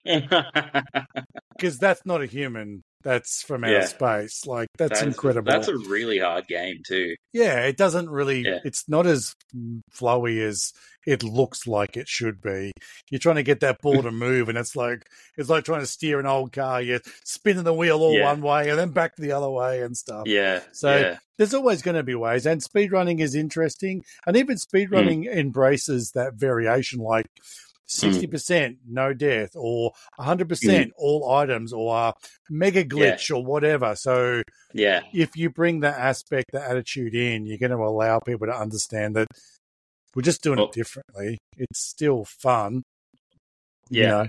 because that's not a human. That's from outer Yeah. space. Like that's, incredible. That's a really hard game too. Yeah, it doesn't really. Yeah. It's not as flowy as it looks like it should be. You're trying to get that ball to move, and it's like it's like trying to steer an old car. You're spinning the wheel all Yeah. one way and then back the other way and stuff. Yeah. So yeah. there's always going to be ways, and speedrunning is interesting, and even speedrunning Mm. embraces that variation, like sixty percent no death, or one hundred percent all items, or uh, mega glitch, or whatever. So Yeah. if you bring that aspect, that attitude in, you're going to allow people to understand that we're just doing Well- it differently. It's still fun. Yeah. You know?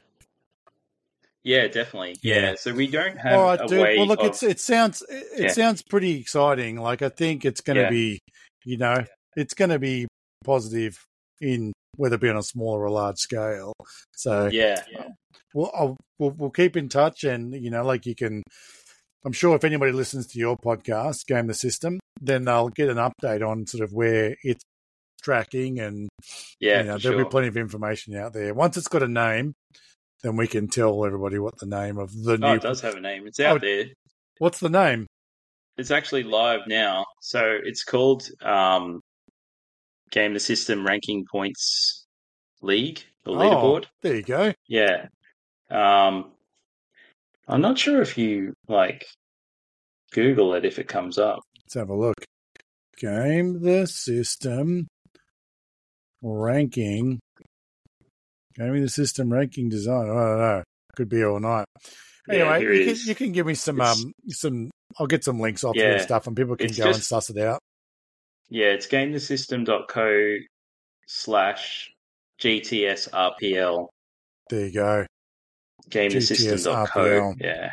Yeah, definitely. Yeah. Yeah. So we don't have All right, a dude. way Well, look, of... it's it sounds it, it Yeah. sounds pretty exciting. Like I think it's going to Yeah. be, you know, it's going to be positive in whether it be on a small or a large scale. So yeah. we'll, I'll, we'll we'll keep in touch, and you know, like you can. I'm sure if anybody listens to your podcast, Game the System, then they'll get an update on sort of where it's tracking, and Yeah, you know, for there'll sure. be plenty of information out there. Once it's got a name, then we can tell everybody what the name of the Oh, new. it does have a name. It's out Oh, there. What's the name? It's actually live now. So it's called um, Game the System Ranking Points League, or leaderboard. Oh, there you go. Yeah. Um, I'm not sure if you like Google it if it comes up. Let's have a look. Game the System ranking. Game the System ranking design. I don't know. Could be all night. Yeah, Anyway, here you it can, is. you can give me some It's- um some. I'll get some links off there and Yeah. stuff, and people can It's go and just- suss it out. Yeah, it's gamethesystem.co slash GTSRPL. There you go. Gamethesystem.co. GTSRPL. Yeah.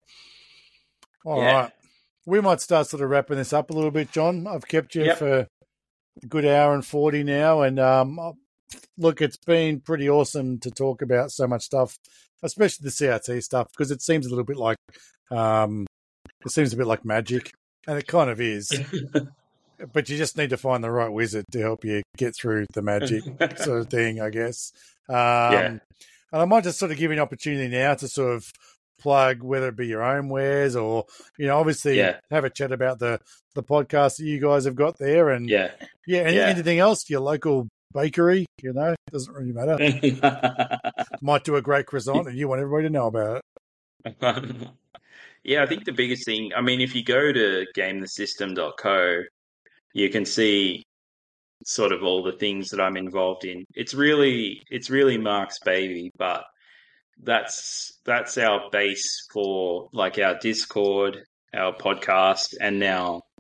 All right, Yeah. we might start sort of wrapping this up a little bit, John. I've kept you Yep. for a good hour and forty now, and um, look, it's been pretty awesome to talk about so much stuff, especially the C R T stuff, because it seems a little bit like um, it seems a bit like magic, and it kind of is. But you just need to find the right wizard to help you get through the magic sort of thing, I guess. Um, Yeah. And I might just sort of give you an opportunity now to sort of plug, whether it be your own wares or, you know, obviously Yeah. have a chat about the, the podcast that you guys have got there. And Yeah. yeah, any, Yeah. anything else, your local bakery, you know, doesn't really matter. Might do a great croissant and you want everybody to know about it. Yeah, I think the biggest thing, I mean, if you go to gamethesystem dot co, you can see sort of all the things that I'm involved in. It's really, it's really Mark's baby, but that's that's our base for like our Discord, our podcast, and now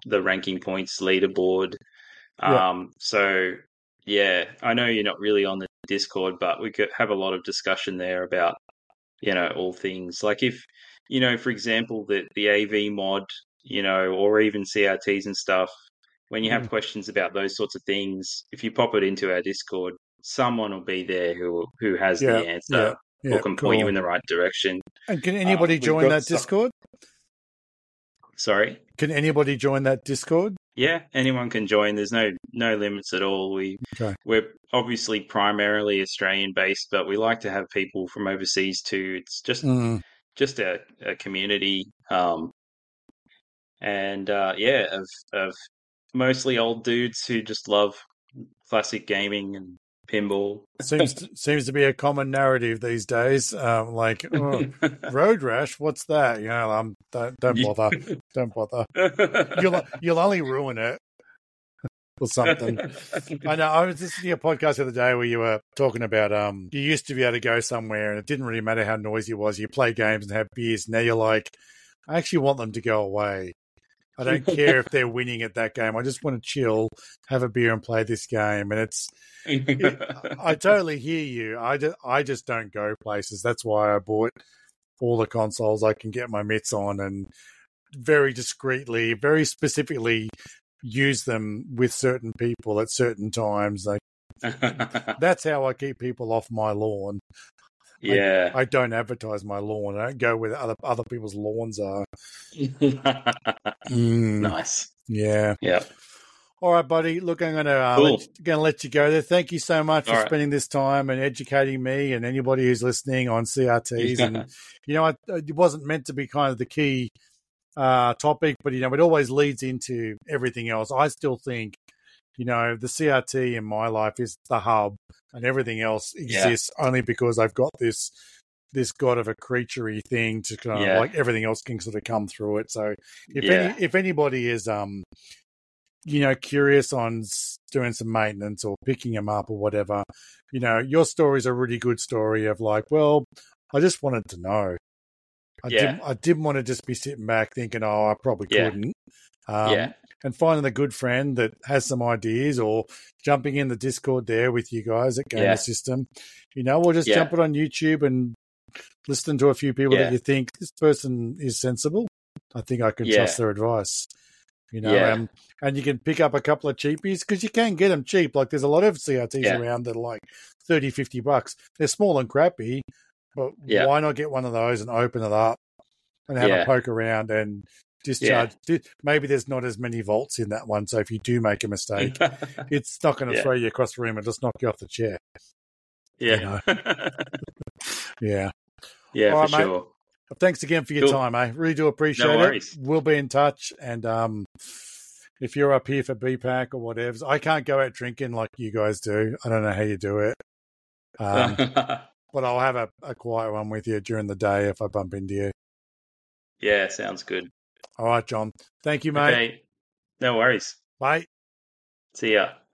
the ranking points leaderboard. Yeah. Um, so yeah, I know you're not really on the Discord, but we could have a lot of discussion there about, you know, all things. Like if, you know, for example, the the A V mod, you know, or even C R Ts and stuff, when you have Mm. questions about those sorts of things, if you pop it into our Discord, someone will be there who who has Yeah. the answer Yeah. or Yeah. can point you Cool. in the right direction. And can Um, anybody we've join got that some, Discord? sorry. Can anybody join that Discord? Yeah, anyone can join. There's no no limits at all. We Okay. we're obviously primarily Australian based, but we like to have people from overseas too. It's just Mm. just a, a community, um, and uh, yeah, of of mostly old dudes who just love classic gaming and pinball. Seems to, seems to be a common narrative these days. Um, like, oh, Road Rash, what's that? You know, um, don't don't bother, don't bother. You'll you'll only ruin it or something. I know. I was listening to a podcast the other day where you were talking about um, you used to be able to go somewhere and it didn't really matter how noisy it was. You play games and have beers. Now you're like, I actually want them to go away. I don't care if they're winning at that game. I just want to chill, have a beer, and play this game. And it's, it, I totally hear you. I just, I just don't go places. That's why I bought all the consoles I can get my mitts on, and very discreetly, very specifically use them with certain people at certain times. Like that's how I keep people off my lawn. Yeah, I, I don't advertise my lawn. I don't go where other other people's lawns are. mm, nice. Yeah. Yeah. All right, buddy. Look, I'm going to uh, Cool. let, you, going to let you go there. Thank you so much for All right. spending this time and educating me and anybody who's listening on C R Ts. And you know, it, it wasn't meant to be kind of the key uh, topic, but you know, it always leads into everything else. I still think, you know, the C R T in my life is the hub, and everything else exists yeah. only because I've got this this god of a creaturey thing to kind of yeah. like everything else can sort of come through it. So if yeah. any if anybody is um you know curious on doing some maintenance or picking them up or whatever, you know, your story is a really good story of like, well, I just wanted to know. I yeah. didn't I didn't want to just be sitting back thinking, oh, I probably yeah. couldn't. Um, yeah. And finding a good friend that has some ideas, or jumping in the Discord there with you guys at Gamer yeah. System, you know, or just yeah. jump it on YouTube and listen to a few people yeah. that you think this person is sensible. I think I can yeah. trust their advice, you know, yeah. and, and you can pick up a couple of cheapies because you can get them cheap. Like there's a lot of C R Ts yeah. around that are like thirty, fifty bucks. They're small and crappy, but yeah. why not get one of those and open it up and have yeah. a poke around and discharge. Yeah. Maybe there's not as many volts in that one, so if you do make a mistake, it's not going to yeah. throw you across the room and just knock you off the chair. Yeah. You know? yeah. Yeah, All for right, sure. Mate. Thanks again for your cool. time, eh? Really do appreciate no it. We'll be in touch, and um, if you're up here for B PAC or whatever, I can't go out drinking like you guys do. I don't know how you do it. Um, but I'll have a, a quiet one with you during the day if I bump into you. Yeah, sounds good. All right, John. Thank you, mate. Okay. No worries. Bye. See ya.